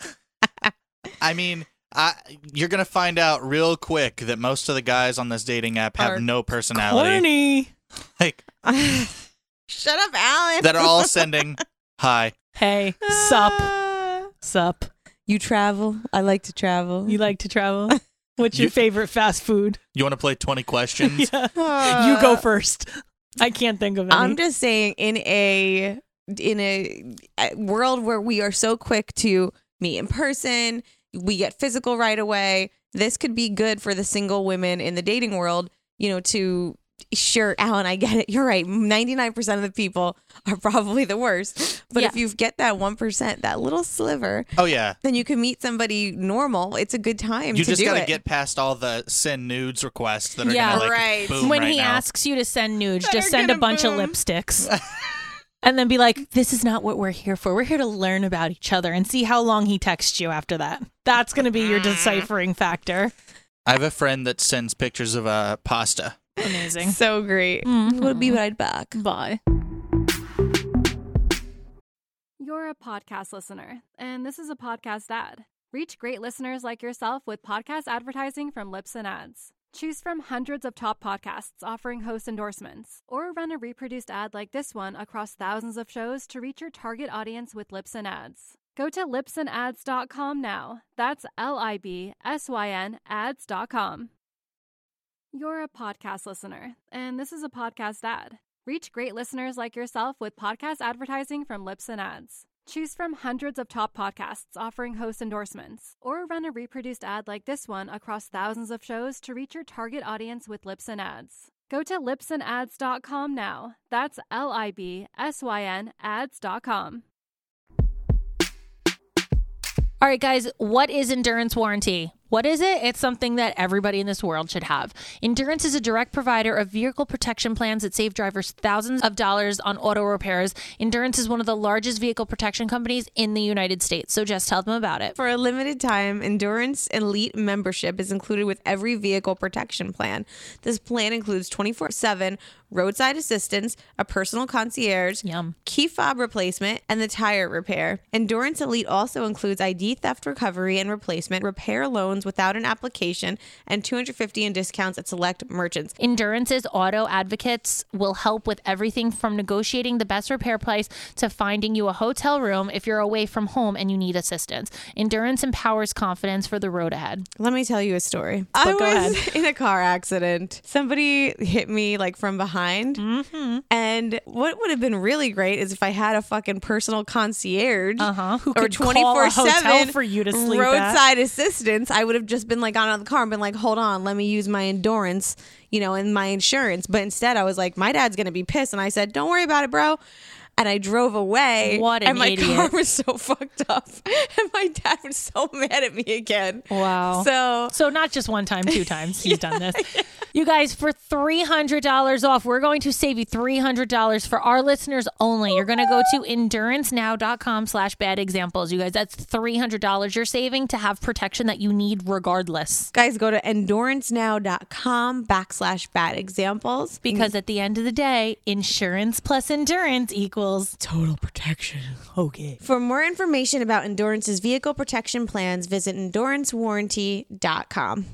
I mean, I, you're gonna find out real quick that most of the guys on this dating app have Are no personality. Corny. Like Shut up, Alan. that are all sending hi. Hey, sup, Ah. sup. You travel. I like to travel. You like to travel? What's your You- favorite fast food? You want to play twenty questions? Yeah. Uh, You go first. I can't think of any. I'm just saying, in a in a, a world where we are so quick to meet in person, we get physical right away. This could be good for the single women in the dating world. You know, to sure, Alan, I get it. You're right. ninety-nine percent of the people are probably the worst. But Yeah. if you get that one percent, that little sliver, Oh yeah. then you can meet somebody normal. It's a good time You to just do gotta it. get past all the send nudes requests that are Yeah. gonna like Right. boom when right he now. asks you to send nudes, That just are send a gonna bunch boom. of lipsticks. And then be like, this is not what we're here for. We're here to learn about each other and see how long he texts you after that. That's going to be your deciphering factor. I have a friend that sends pictures of uh, pasta. Amazing. So great. Mhm. We'll be right back. Bye. You're a podcast listener, and this is a podcast ad. Reach great listeners like yourself with podcast advertising from Libsyn Ads. Choose from hundreds of top podcasts offering host endorsements, or run a reproduced ad like this one across thousands of shows to reach your target audience with Libsyn Ads. Go to libsyn ads dot com now. That's L I B S Y N ads dot com. You're a podcast listener, and this is a podcast ad. Reach great listeners like yourself with podcast advertising from Libsyn Ads. Choose from hundreds of top podcasts offering host endorsements, or run a reproduced ad like this one across thousands of shows to reach your target audience with Libsyn Ads. Go to libsyn ads dot com now. That's L I B S Y N ads dot com. All right, guys, what is endurance warranty? What is it? It's something that everybody in this world should have. Endurance is a direct provider of vehicle protection plans that save drivers thousands of dollars on auto repairs. Endurance is one of the largest vehicle protection companies in the United States. So just tell them about it. For a limited time, Endurance Elite membership is included with every vehicle protection plan. This plan includes twenty-four seven roadside assistance, a personal concierge, Yum. key fob replacement, and the tire repair. Endurance Elite also includes I D theft recovery and replacement, repair loans without an application, and two hundred fifty dollars in discounts at select merchants. Endurance's auto advocates will help with everything from negotiating the best repair price to finding you a hotel room if you're away from home and you need assistance. Endurance empowers confidence for the road ahead. Let me tell you a story. But I go was in a car accident. Somebody hit me like from behind. Mm-hmm. And what would have been really great is if I had a fucking personal concierge Uh-huh. Who or could call a hotel twenty-four seven for you to sleep at. roadside assistance. I would have just been like gone out of the car and been like, hold on, let me use my endurance, you know, and my insurance. But instead I was like, my dad's going to be pissed. And I said, don't worry about it, bro. And I drove away. What an And my idiot. car was so fucked up. And my dad was so mad at me again. Wow. So So not just one time, two times he's done this. You guys, for three hundred dollars off, we're going to save you three hundred dollars for our listeners only. You're going to go to endurance now dot com slash bad examples. You guys, that's three hundred dollars you're saving to have protection that you need regardless. guys, go to endurance now dot com backslash bad examples. Because at the end of the day, insurance plus endurance equals Total protection. okay. For more information about Endurance's vehicle protection plans, visit endurance warranty dot com.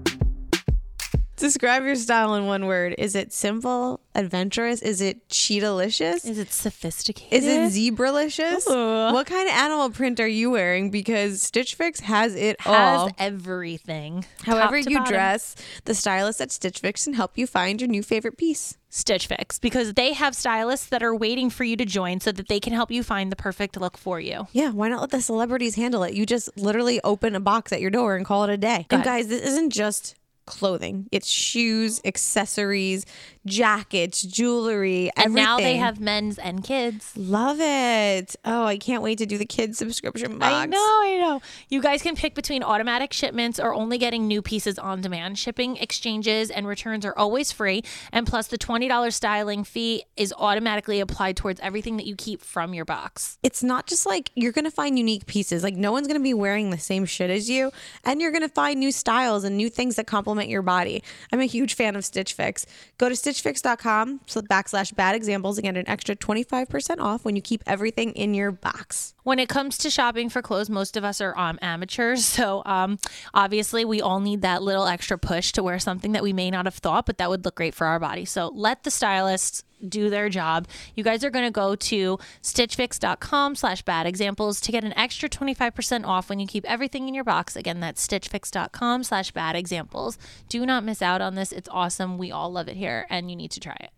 Describe your style in one word. Is it simple, adventurous? Is it cheetah-licious? Is it sophisticated? Is it zebra-licious? Ooh. What kind of animal print are you wearing? Because Stitch Fix has it Has all. everything. However Top to you bottom. dress, the stylists at Stitch Fix can help you find your new favorite piece. Stitch Fix, because they have stylists that are waiting for you to join so that they can help you find the perfect look for you. Yeah, why not let the celebrities handle it? You just literally open a box at your door and call it a day. Go And ahead. guys, this isn't just clothing. It's shoes, accessories, jackets, jewelry, And everything. now they have men's and kids. Love it. Oh, I can't wait to do the kids subscription box. I know, I know. You guys can pick between automatic shipments or only getting new pieces on demand. Shipping, exchanges, and returns are always free. And plus, the twenty dollars styling fee is automatically applied towards everything that you keep from your box. It's not just like you're going to find unique pieces. Like no one's going to be wearing the same shit as you. And you're going to find new styles and new things that complement your body. I'm a huge fan of Stitch Fix. Go to stitch fix dot com so backslash bad examples and get an extra twenty-five percent off when you keep everything in your box. When it comes to shopping for clothes, most of us are um, amateurs. So um, obviously, we all need that little extra push to wear something that we may not have thought, but that would look great for our body. So let the stylists do their job. You guys are going to go to stitchfix.com slash bad examples to get an extra twenty-five percent off when you keep everything in your box. Again, that's stitchfix.com slash bad examples. Do not miss out on this. It's awesome. We all love it here, and you need to try it.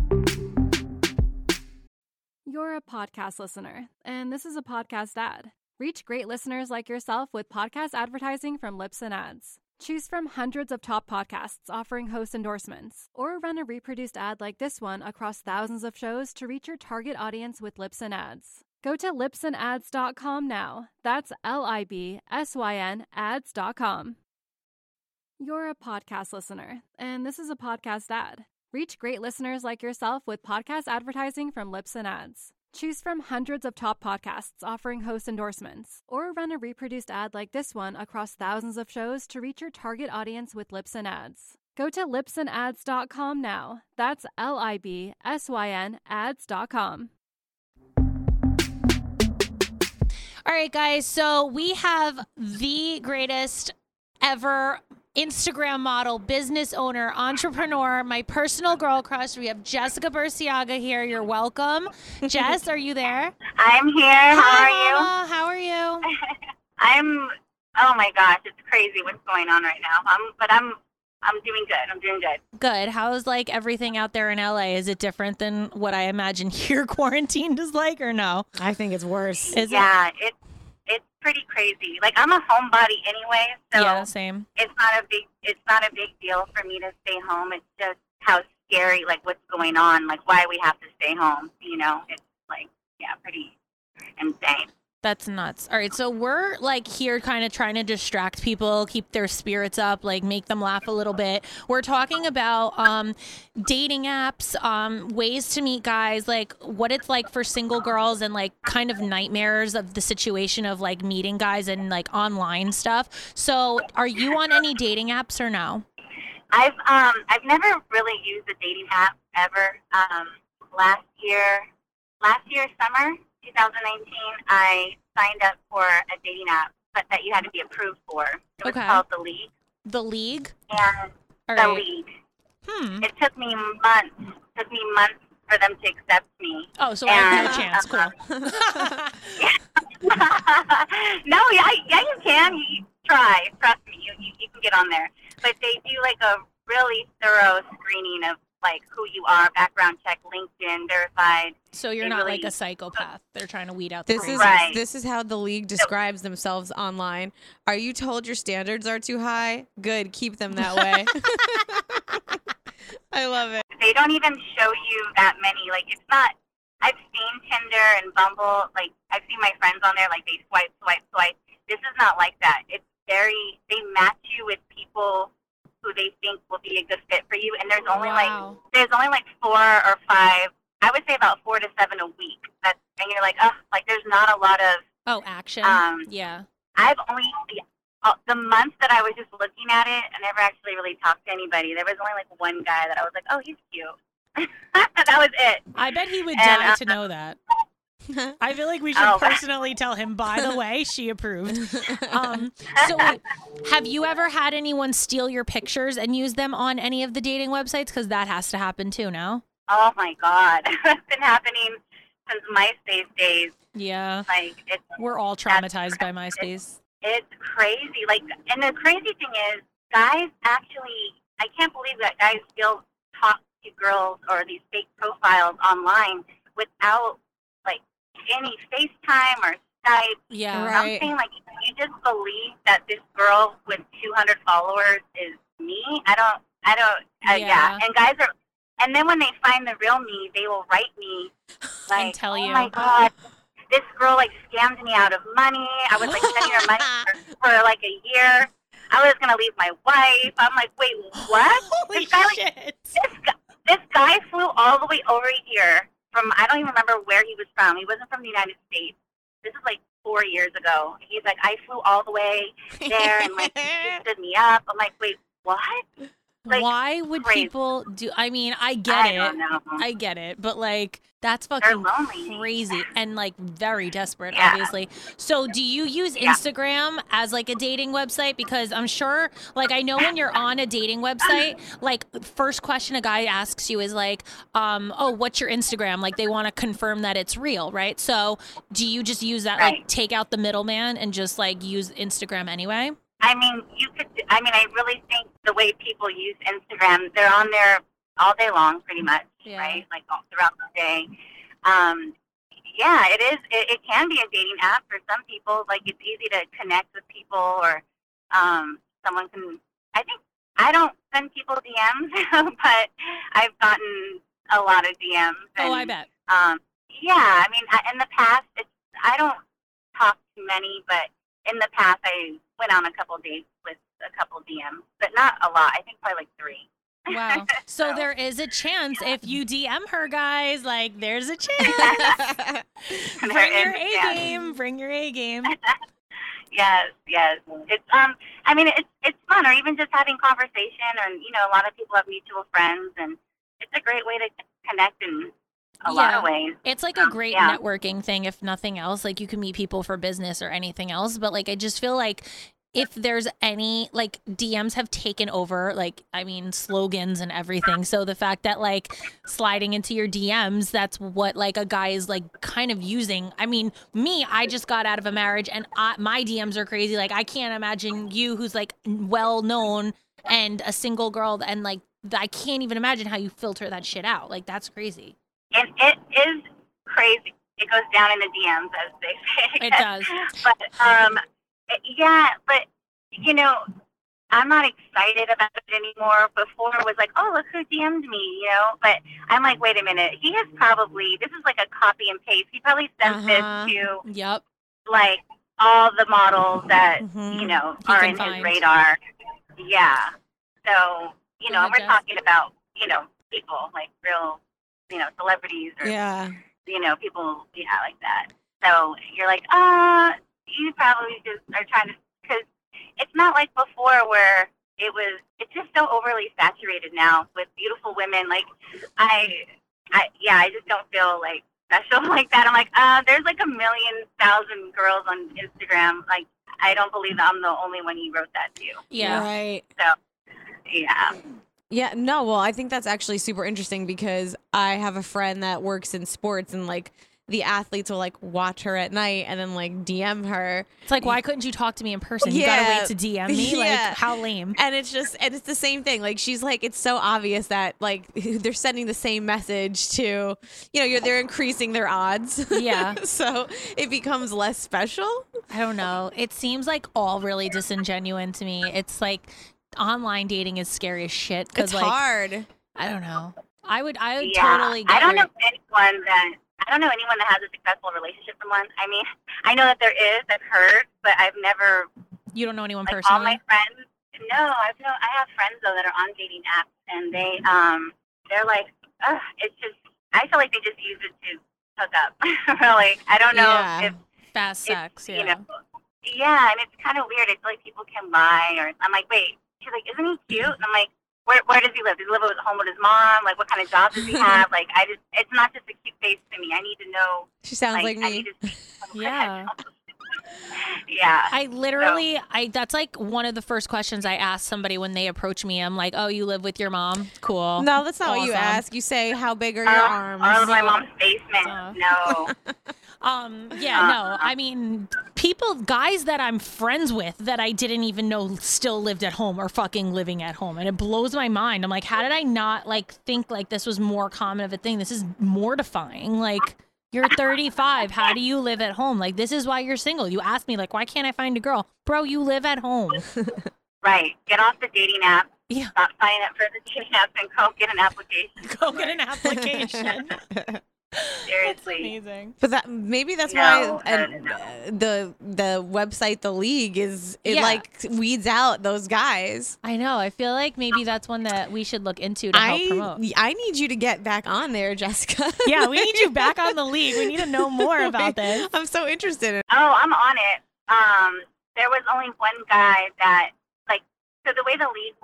You're a podcast listener, and this is a podcast ad. Reach great listeners like yourself with podcast advertising from Libsyn Ads. Choose from hundreds of top podcasts offering host endorsements, or run a reproduced ad like this one across thousands of shows to reach your target audience with Libsyn Ads. Go to libsyn ads dot com now. That's L I B S Y N ads dot com. You're a podcast listener, and this is a podcast ad. Reach great listeners like yourself with podcast advertising from Libsyn Ads. Choose from hundreds of top podcasts offering host endorsements, or run a reproduced ad like this one across thousands of shows to reach your target audience with Libsyn Ads. Go to libsyn ads dot com now. That's L I B S Y N ads dot com. All right, guys. So we have the greatest ever Instagram model, business owner, entrepreneur, my personal girl crush. We have Jessica Burciaga here. You're welcome. Jess, are you there? I'm here. How Hi, are you? Mama. How are you? I'm. Oh my gosh, it's crazy what's going on right now. I'm, but I'm. I'm doing good. I'm doing good. Good. How's like everything out there in L A? Is it different than what I imagine here quarantined is like, or no? I think it's worse. Is yeah, it? it's it's pretty crazy. Like I'm a homebody anyway, so yeah, same. it's not a big it's not a big deal for me to stay home. It's just how scary, like what's going on, like why we have to stay home. You know, it's like yeah, pretty insane. That's nuts. All right, so we're like here kind of trying to distract people, keep their spirits up, like make them laugh a little bit. We're talking about um, dating apps, um, ways to meet guys, like what it's like for single girls and like kind of nightmares of the situation of like meeting guys and like online stuff. So are you on any dating apps or no? I've um I've never really used a dating app ever. Um, last year, last year summer. twenty nineteen, I signed up for a dating app, but that you had to be approved for. It was Okay. called The League. The League? And All The right. League. Hmm. It took me months. It took me months for them to accept me. Oh, so I have no And, chance. uh, Cool. no, yeah, yeah, you can. You, you try. Trust me, you, you you can get on there. But they do like a really thorough screening of like who you are, background check, LinkedIn, verified. So you're They not really- like a psychopath. They're trying to weed out the This crazy. is Right. this is how the league describes themselves online. Are you told your standards are too high? Good, keep them that way. I love it. They don't even show you that many. Like, it's not, I've seen Tinder and Bumble. Like, I've seen my friends on there, like, they swipe, swipe, swipe. This is not like that. It's very, they match you with people who they think will be a good fit for you. And there's only, Wow. like, there's only, like, four or five, I would say about four to seven a week. That's, and you're like, oh, like, there's not a lot of, Oh, action. Um, yeah. I've only, uh, the months that I was just looking at it, I never actually really talked to anybody. There was only, like, one guy that I was like, oh, he's cute. That was it. I bet he would And, die uh, to know that. I feel like we should Oh. personally tell him, by the way, she approved. Um, so have you ever had anyone steal your pictures and use them on any of the dating websites? Because that has to happen too, no? Oh, my God. It's been happening since MySpace days. Yeah. Like, it's We're all traumatized by MySpace. it's crazy. Like, and the crazy thing is, guys actually, I can't believe that guys still talk to girls or these fake profiles online without, like, any FaceTime or Skype. Yeah. Right. Something like, you just believe that this girl with two hundred followers is me. I don't, I don't, uh, Yeah. yeah. And guys are, and then when they find the real me, they will write me like, tell oh you. my God, this girl like scammed me out of money. I was like sending her money for, for like a year. I was gonna leave my wife. I'm like, wait, what? Holy this guy, like, shit. this guy, this guy flew all the way over here from, I don't even remember where he was from. He wasn't from the United States. This is like four years ago. He's like, I flew all the way there and like he stood me up. I'm like, wait, what? Like, why would crazy. people do? I mean, I get I it. don't know. I get it, but like that's They're fucking lonely. crazy and like very desperate, Yeah. obviously. So, do you use Yeah. Instagram as like a dating website? Because I'm sure, like, I know when you're on a dating website, like, first question a guy asks you is like, um, "Oh, what's your Instagram?" Like, they want to confirm that it's real, right? So, do you just use that, like, Right. take out the middleman and just like use Instagram anyway? I mean, you could. I mean, I really think the way people use Instagram, they're on there all day long, pretty much, Yeah. right? Like all throughout the day. Um, yeah, it is. It, it can be a dating app for some people. Like it's easy to connect with people, or um, someone can. I think I don't send people D Ms, but I've gotten a lot of D Ms. And, Oh, I bet. Um, yeah, I mean, I, in the past, it's, I don't talk to many, but in the past, I went on a couple dates with a couple D Ms, but not a lot. I think probably like three. Wow. So there is a chance if you D M her, guys. Like, there's a chance. Bring There your is, A yeah. game. Bring your A game. Yes, yes. It's um. I mean, it's it's fun, or even just having conversation, or you know, a lot of people have mutual friends, and it's a great way to connect in a lot of Yeah. ways. It's like a Um, great yeah. networking thing, if nothing else. Like, you can meet people for business or anything else. But like, I just feel like if there's any, like, D Ms have taken over, like, I mean, slogans and everything. So the fact that like sliding into your D Ms, that's what like a guy is like kind of using. I mean, me, I just got out of a marriage and I, my D Ms are crazy. Like, I can't imagine you, who's like well known and a single girl, and like I can't even imagine how you filter that shit out. Like, that's crazy. And it is crazy. It goes down in the D Ms, as they say. It does. But um, it- yeah, but you know, I'm not excited about it anymore. Before it was like, oh, look who D M'd me, you know. But I'm like, wait a minute. He has probably, this is like a copy and paste. He probably sent Uh-huh. this to Yep. like all the models that Mhm. you know He are can in find. his radar. Yeah. So you Go know, ahead, we're Jess. talking about you know people like real, you know, celebrities or Yeah. you know people, yeah, like that. So you're like, uh, you probably just are trying to, because it's not like before where it was. It's just so overly saturated now with beautiful women. Like I, I yeah, I just don't feel like special like that. I'm like, uh, there's like a million thousand girls on Instagram. Like I don't believe I'm the only one you wrote that to. Yeah. Right. Yeah. Yeah, no, well, I think that's actually super interesting because I have a friend that works in sports and like the athletes will like watch her at night and then like D M her. It's like, why couldn't you talk to me in person? You gotta Yeah. wait to D M me? Like, Yeah. how lame. And it's just, and it's the same thing. Like, she's like, it's so obvious that like they're sending the same message to, you know, you're, they're increasing their odds. Yeah. So it becomes less special. I don't know. It seems like all really disingenuous to me. It's like online dating is scary as shit. It's Because like, hard. I don't know. I would, I would Yeah. totally get I don't your- know anyone that. I don't know anyone that has a successful relationship with one. I mean, I know that there is. I've heard, but I've never. You don't know anyone Like all personally? my friends. No, I've no. I have friends though that are on dating apps, and they um, they're like, ugh, it's just. I feel like they just use it to hook up. Really, I don't know Yeah. if Fast it's, sex, yeah. you know. Yeah, and it's kind of weird. It's like people can lie, or I'm like, wait. She's like, isn't he cute? And I'm like, where where does he live? Does he live at home with his mom? Like, what kind of job does he have? Like, I just, it's not just a cute face to me. I need to know. She sounds like, I me. need to. Yeah. Yeah. I literally, I that's like one of the first questions I ask somebody when they approach me. I'm like, oh, you live with your mom? Cool. No, that's not what you Awesome. ask. You say, how big are your Uh, arms? Or my mom's basement. Uh. No. Um, yeah, no. I mean, people, guys that I'm friends with that I didn't even know still lived at home are fucking living at home. And it blows my mind. I'm like, how did I not like think like this was more common of a thing? This is mortifying. Like, you're thirty-five. How do you live at home? Like, this is why you're single. You ask me, like, why can't I find a girl? Bro, you live at home. Right. Get off the dating app. Yeah. Stop signing up for the dating apps and go get an application. Go get an application. Seriously. Amazing. But that maybe that's No, why no, and no. uh, the the website The League is it Yeah. like weeds out those guys. I know. I feel like maybe that's one that we should look into to help I promote. I need you to get back on there, Jessica. Yeah, we need you back on the league. We need to know more about this. I'm so interested in. Oh, I'm on it. Um, there was only one guy that, like, so the way the league works,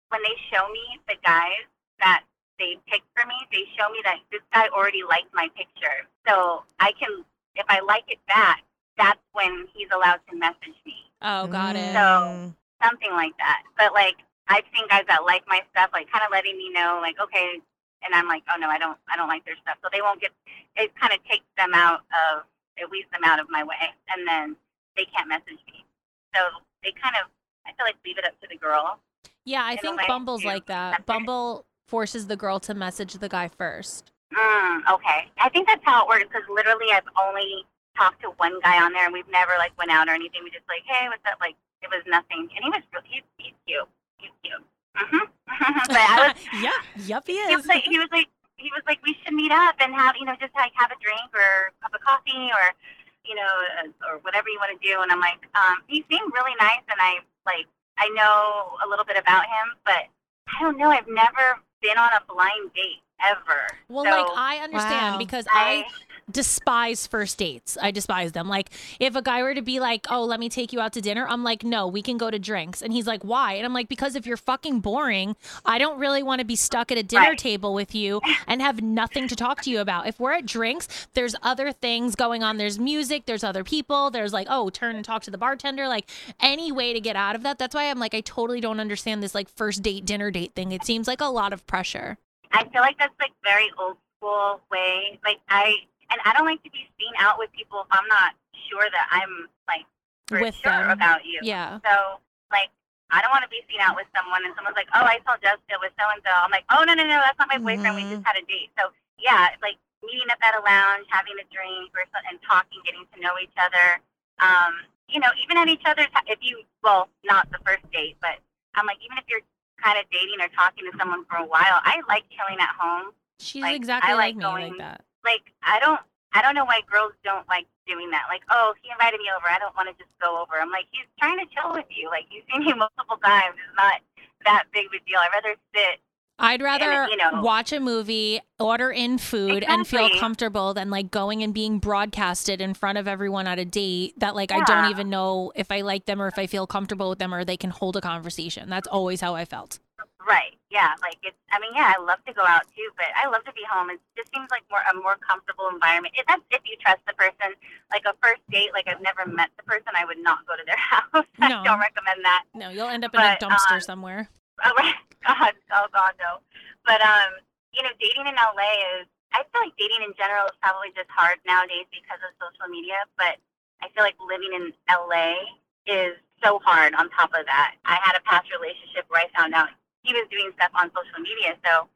when they show me the guys that they picked for me, they show me that this guy already liked my picture. So I can, if I like it back, that's when he's allowed to message me. Oh, got it. So something like that. But like, I've seen guys that like my stuff, like kind of letting me know, like, okay, and I'm like, oh no, I don't, I don't like their stuff. So they won't get. It kind of takes them out of, it weeds them out of my way, and then they can't message me. So they kind of, I feel like leave it up to the girl. Yeah, I in a think way Bumble's to like that. message. Bumble forces the girl to message the guy first. Mm, okay. I think that's how it works, because literally I've only talked to one guy on there, and we've never like went out or anything. We just like, hey, what's up? Like, it was nothing, and he was really, he's, he's cute. He's cute. Mm-hmm. But I was, yeah, yup, he he is. was like, he was like, he was like, we should meet up and have, you know, just like have a drink or a cup of coffee or, you know, uh, or whatever you want to do. And I'm like, um, he seemed really nice, and I like, I know a little bit about him, but I don't know. I've never been on a blind date ever. Well, So like I understand Wow. because I, I despise first dates. I despise them. Like if a guy were to be like, "Oh, let me take you out to dinner," I'm like, "No, we can go to drinks." And he's like, "Why?" And I'm like, "Because if you're fucking boring, I don't really want to be stuck at a dinner Right. table with you and have nothing to talk to you about. If we're at drinks, there's other things going on. There's music, there's other people, there's like, oh, turn and talk to the bartender, like any way to get out of that." That's why I'm like, I totally don't understand this like first date, dinner date thing. It seems like a lot of pressure. I feel like that's like very old school way. Like I, and I don't like to be seen out with people if I'm not sure that I'm like for With sure them. about you. Yeah. So like, I don't want to be seen out with someone and someone's like, oh, I saw Jessica with so and so. I'm like, oh no no no, that's not my boyfriend. We Mhm. just had a date. So yeah, like meeting up at a lounge, having a drink, or so, and talking, getting to know each other. Um, you know, even at each other's, if you, well, not the first date, but I'm like, even if you're kind of dating or talking to someone for a while, I like chilling at home. She's Like, exactly I like, like me going- like that. Like I don't, I don't know why girls don't like doing that. Like, oh, he invited me over, I don't want to just go over. I'm like, he's trying to chill with you. Like, you've seen me multiple times. It's not that big of a deal. I'd rather sit. I'd rather you know- watch a movie, order in food, and feel Exactly. comfortable than like going and being broadcasted in front of everyone at a date that like I don't Yeah. even know if I like them or if I feel comfortable with them or they can hold a conversation. That's always how I felt. Right. Yeah. Like it's. I mean, yeah. I love to go out too, but I love to be home. It just seems like more a more comfortable environment. If that's if you trust the person. Like a first date, like I've never met the person, I would not go to their house. I No. don't recommend that. No, you'll end up in a But, dumpster uh, somewhere. Oh, right. God, oh God, no. But um, you know, dating in L A is. I feel like dating in general is probably just hard nowadays because of social media. But I feel like living in L A is so hard. On top of that, I had a past relationship where I found out he was doing stuff on social media. So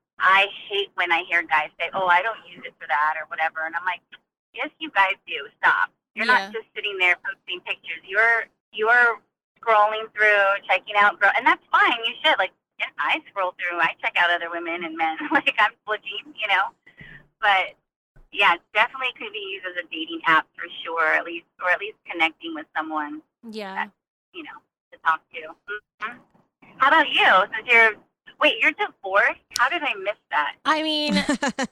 I hate when I hear guys say, "Oh, I don't use it for that" or whatever, and I'm like, "Yes, you guys do. Stop. You're Yeah. not just sitting there posting pictures. You're you're scrolling through, checking out, girl, and that's fine. You should. Like, yeah, I scroll through. I check out other women and men. Like, I'm looking, you know. But yeah, it definitely could be used as a dating app for sure. At least, or at least connecting with someone, Yeah. you know, to talk to. Mhm. How about you? Since you're wait, you're divorced. How did I miss that? I mean,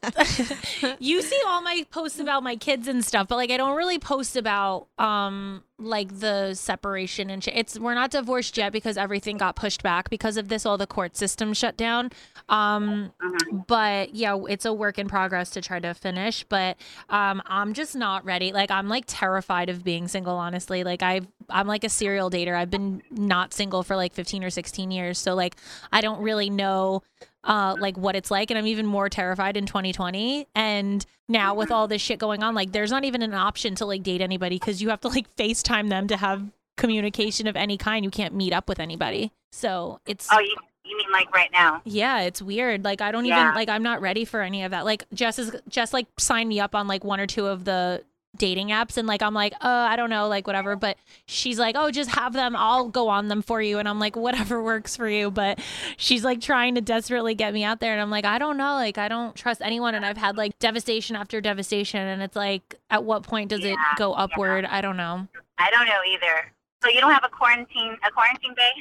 you see all my posts about my kids and stuff, but like I don't really post about um like the separation and shit. It's we're not divorced yet because everything got pushed back because of this. All the court system shut down. Um, Mhm. but yeah, it's a work in progress to try to finish. But um, I'm just not ready. Like I'm like terrified of being single. Honestly, like I I'm like a serial dater. I've been not single for like fifteen or sixteen years. So like I don't really know uh like what it's like, and I'm even more terrified in twenty twenty. And now with all this shit going on, like there's not even an option to like date anybody because you have to like FaceTime them to have communication of any kind. You can't meet up with anybody. So it's Oh, you you mean like right now? yeah, it's weird. Like I don't Yeah. even like I'm not ready for any of that. Like Jess is Jess like signed me up on like one or two of the dating apps, and like I'm like, uh, I don't know, like whatever. But she's like, oh, just have them. I'll go on them for you. And I'm like, whatever works for you. But she's like trying to desperately get me out there, and I'm like, I don't know, like I don't trust anyone. And I've had like devastation after devastation, and it's like, at what point does it Yeah, go upward? I don't know. I don't know either. So you don't have a quarantine a quarantine day?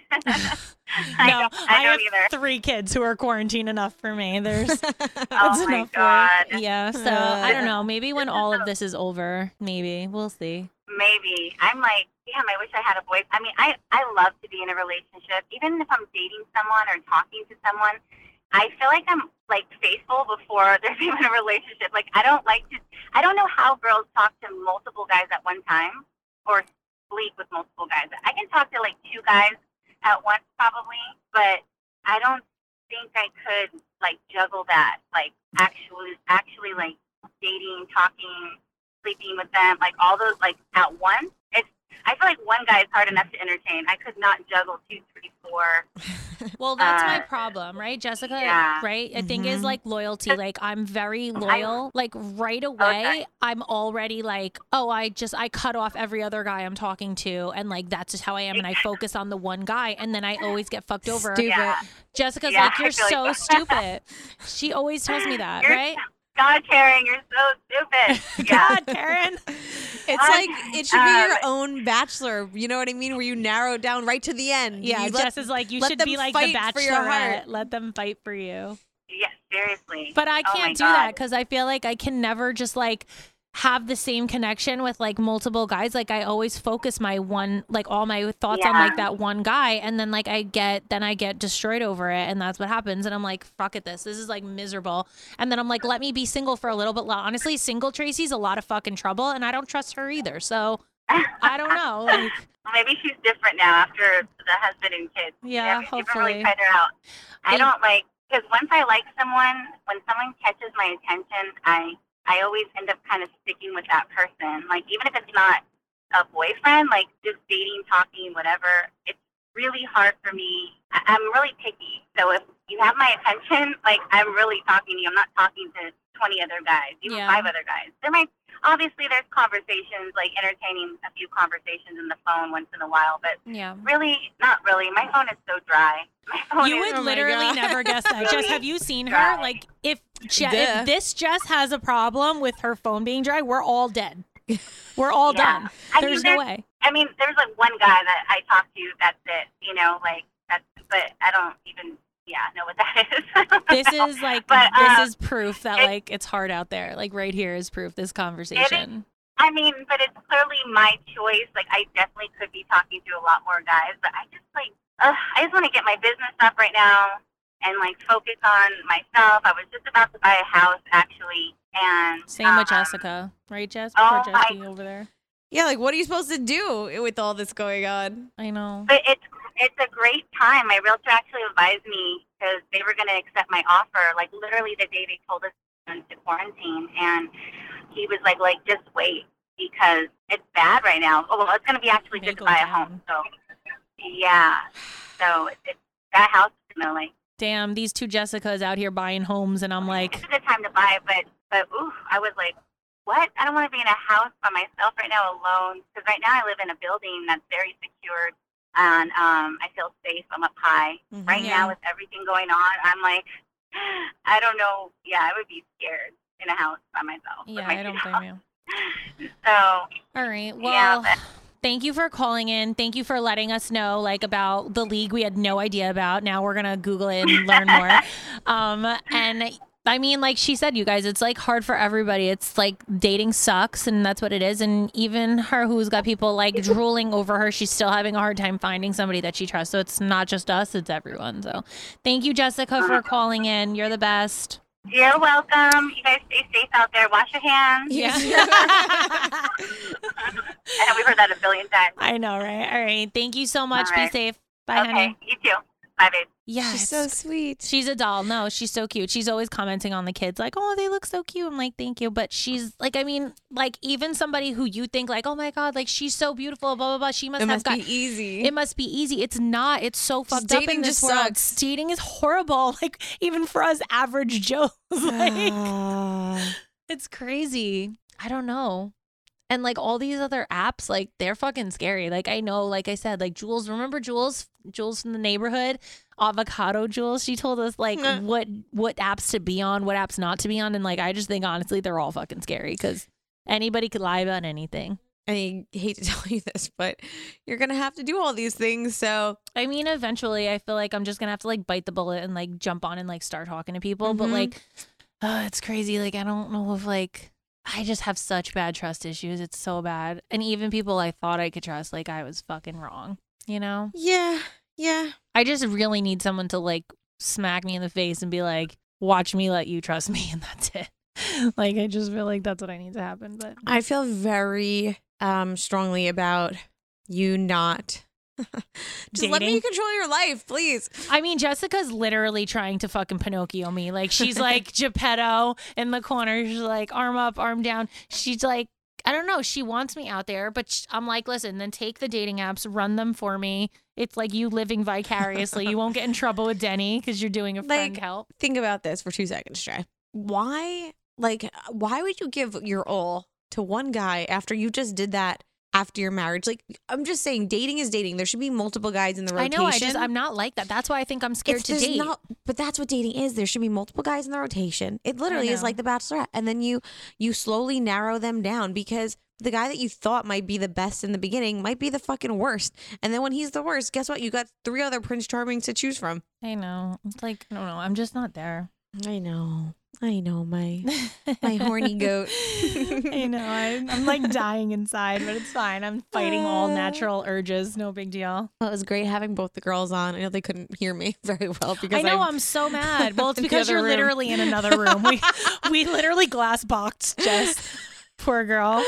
I No, don't, I don't have either. three kids who are quarantine enough for me. There's that's Oh my enough God. work. Yeah. So Uh, I don't know. Maybe when all of this is over, maybe we'll see. Maybe. I'm like, damn, I wish I had a boy. I mean, I, I love to be in a relationship. Even if I'm dating someone or talking to someone, I feel like I'm like faithful before there's even a relationship. Like I don't like to, I don't know how girls talk to multiple guys at one time or sleep with multiple guys. I can talk to like two guys at once probably, but I don't think I could like juggle that. Like actually, actually like dating, talking, sleeping with them, like all those like at once. It's I feel like one guy is hard enough to entertain. I could not juggle two, three, four. Well, that's my Uh, problem, right, Jessica? yeah. Right? I think is Mhm. like loyalty. Like I'm very loyal. Like right away, Okay. I'm already like, oh, I just I cut off every other guy I'm talking to, and like that's just how I am, and I focus on the one guy, and then I always get fucked over. Stupid. Yeah. Jessica's Yeah, like, I you're feel like so that. stupid. She always tells me that, You're right? God, Karen, you're so stupid. Yeah. God, Karen. It's Um, like it should be your um, own Bachelor. You know what I mean? Where you narrow it down right to the end. Yeah, You let- Jess is like, you let should them be like the fight for your Bachelorette. heart. Let them fight for you. Yeah, seriously. But I Oh my can't do God. that because I feel like I can never just like have the same connection with like multiple guys. Like I always focus my one, like all my thoughts on Yeah. like that one guy, and then like I get, then I get destroyed over it, and that's what happens. And I'm like, fuck it, this, this is like miserable. And then I'm like, let me be single for a little bit. Honestly, single Tracy's a lot of fucking trouble, and I don't trust her either. So I don't know. Like, Maybe she's different now after the husband and kids. Yeah, Maybe she can hopefully. really find her out. I Thank- don't like because once I like someone, when someone catches my attention, I I always end up kind of sticking with that person. Like even if it's not a boyfriend, like just dating, talking, whatever. It's really hard for me. I- I'm really picky. So if you have my attention, like I'm really talking to you. I'm not talking to twenty other guys, even Yeah. five other guys. There might obviously there's conversations, like entertaining a few conversations in the phone once in a while, but yeah. really, not really. My phone is so dry. My phone You is would Oh my literally God. never guess that. Jess, Really have you seen her? dry. Like, if, Je- Duh. if this Jess has a problem with her phone being dry, we're all dead. We're all Yeah. done. I There's mean, no there's- way. I mean, there's like one guy that I talk to. That's it. You know, like that's. But I don't even, yeah, know what that is. I don't This know. is like, But, this um, is proof that it- like it's hard out there. Like right here is proof. This conversation. I mean, but it's clearly my choice. Like, I definitely could be talking to a lot more guys, but I just like, ugh, I just want to get my business up right now and like focus on myself. I was just about to buy a house actually, and Same with um, Jessica, right, Jess? oh Poor my- Jessie over there. Yeah, like what are you supposed to do with all this going on? I know. But it's it's a great time. My realtor actually advised me because they were going to accept my offer, like literally the day they told us to quarantine, and he was like, like just wait because it's bad right now. Oh well, it's going to be actually May good to go buy a down. home. So yeah, so it's, it's that house is going to like. Damn, these two Jessicas out here buying homes, and I'm like, It's a good time to buy, but but ooh, I was like, what? I don't want to be in a house by myself right now alone. Because right now I live in a building that's very secured, and um, I feel safe. I'm up high. Mhm. Right Yeah. now with everything going on, I'm like, I don't know. Yeah, I would be scared in a house by myself. with yeah, my I don't two blame you. dogs. So All right. Well, Yeah, but- thank you for calling in. Thank you for letting us know like about the league we had no idea about. Now we're gonna Google it and learn more. Um, and I mean, like she said, you guys, it's like hard for everybody. It's like dating sucks, and that's what it is. And even her, who's got people like drooling over her, she's still having a hard time finding somebody that she trusts. So it's not just us; it's everyone. So thank you, Jessica, for calling in. You're the best. you're welcome. You guys stay safe out there. Wash your hands. Yeah. I know we've heard that a billion times. I know, right? All right. Thank you so much. All Be right. safe. Bye, Okay, honey. you too. Bye, babe. Yeah, She's it's- so sweet. she's a doll. No, she's so cute. She's always commenting on the kids, like, "Oh, they look so cute." I'm like, "Thank you," but she's like, I mean, like even somebody who you think like, "Oh my god, like she's so beautiful," blah blah blah. She must It have must got. be easy. It must be easy. It's not. It's so fucked up in dating this just world. sucks. Dating is horrible. Like even for us average Joes, like Ah. it's crazy. I don't know. And like all these other apps, like they're fucking scary. Like I know, like I said, like Jules, remember Jules? Jules from the neighborhood, avocado Jules. She told us like Yeah. what what apps to be on, what apps not to be on, and like I just think honestly they're all fucking scary because anybody could lie about anything. I hate to tell you this, but you're going to have to do all these things. So, I mean, eventually I feel like I'm just going to have to like bite the bullet and like jump on and like start talking to people. Mhm. But like, uh, it's crazy. Like, I don't know if like, I just have such bad trust issues. It's so bad. And even people I thought I could trust, like I was fucking wrong, you know? yeah, yeah. I just really need someone to like smack me in the face and be like, watch me let you trust me. And that's it. Like, I just feel like that's what I need to happen. But I feel very um strongly about you not just let me Dating? control your life, please. I mean, Jessica's literally trying to fucking Pinocchio me. Like, she's like Geppetto in the corner. She's like, arm up, arm down. She's like, I don't know. She wants me out there, but sh- I'm like, listen, then take the dating apps, run them for me. It's like you living vicariously. You won't get in trouble with Denny because you're doing a friend Like, help. Think about this for two seconds, Trey. Why, like, why would you give your all to one guy after you just did that after your marriage? Like, I'm just saying, dating is dating. There should be multiple guys in the I rotation. know. I just, I'm not like that. That's why I think I'm scared It's to there's date. not, but that's what dating is. There should be multiple guys in the rotation. It literally is know. like The Bachelorette, and then you you slowly narrow them down because the guy that you thought might be the best in the beginning might be the fucking worst. And then when he's the worst, guess what? You got three other Prince Charmings to choose from. I know. It's like, I don't know. I'm just not there. I know. I know, my my horny goat. I know. I, I'm like dying inside, but it's fine. I'm fighting all natural urges. No big deal. Well, it was great having both the girls on. I know they couldn't hear me very well because I know. I'm, I'm so mad. Well, it's in the because other you're room. literally in another room. We we literally glass boxed Jess. Poor girl.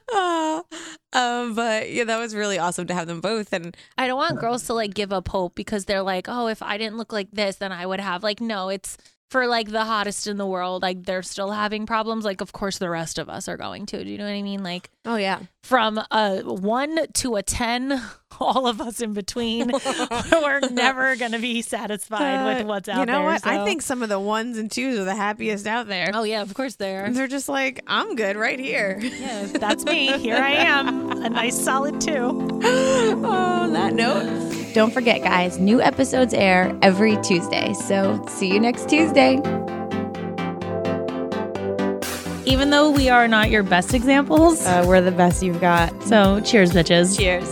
Uh, um, but yeah, that was really awesome to have them both. And I don't want girls to like give up hope because they're like, oh, if I didn't look like this, then I would have. Like, no, it's for like the hottest in the world. Like, they're still having problems. Like, of course, the rest of us are going to. Do you know what I mean? Like, oh yeah, from a one to a ten, all of us in between, we're never going to be satisfied with what's out there. you know what? I so- think some of the ones and twos are the happiest out there. Oh, yeah, of course they are. They're just like, I'm good right here. Yeah, that's me. Here I am. A nice solid two. Oh, on that note. Don't forget, guys, new episodes air every Tuesday. So see you next Tuesday. Even though we are not your best examples, Uh, we're the best you've got. so cheers, bitches. Cheers.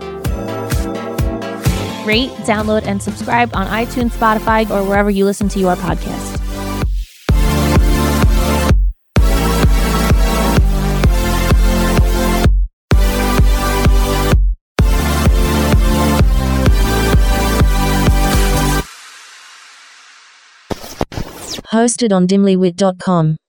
Rate, download, and subscribe on iTunes, Spotify, or wherever you listen to your podcast. Hosted on dimlywit dot com.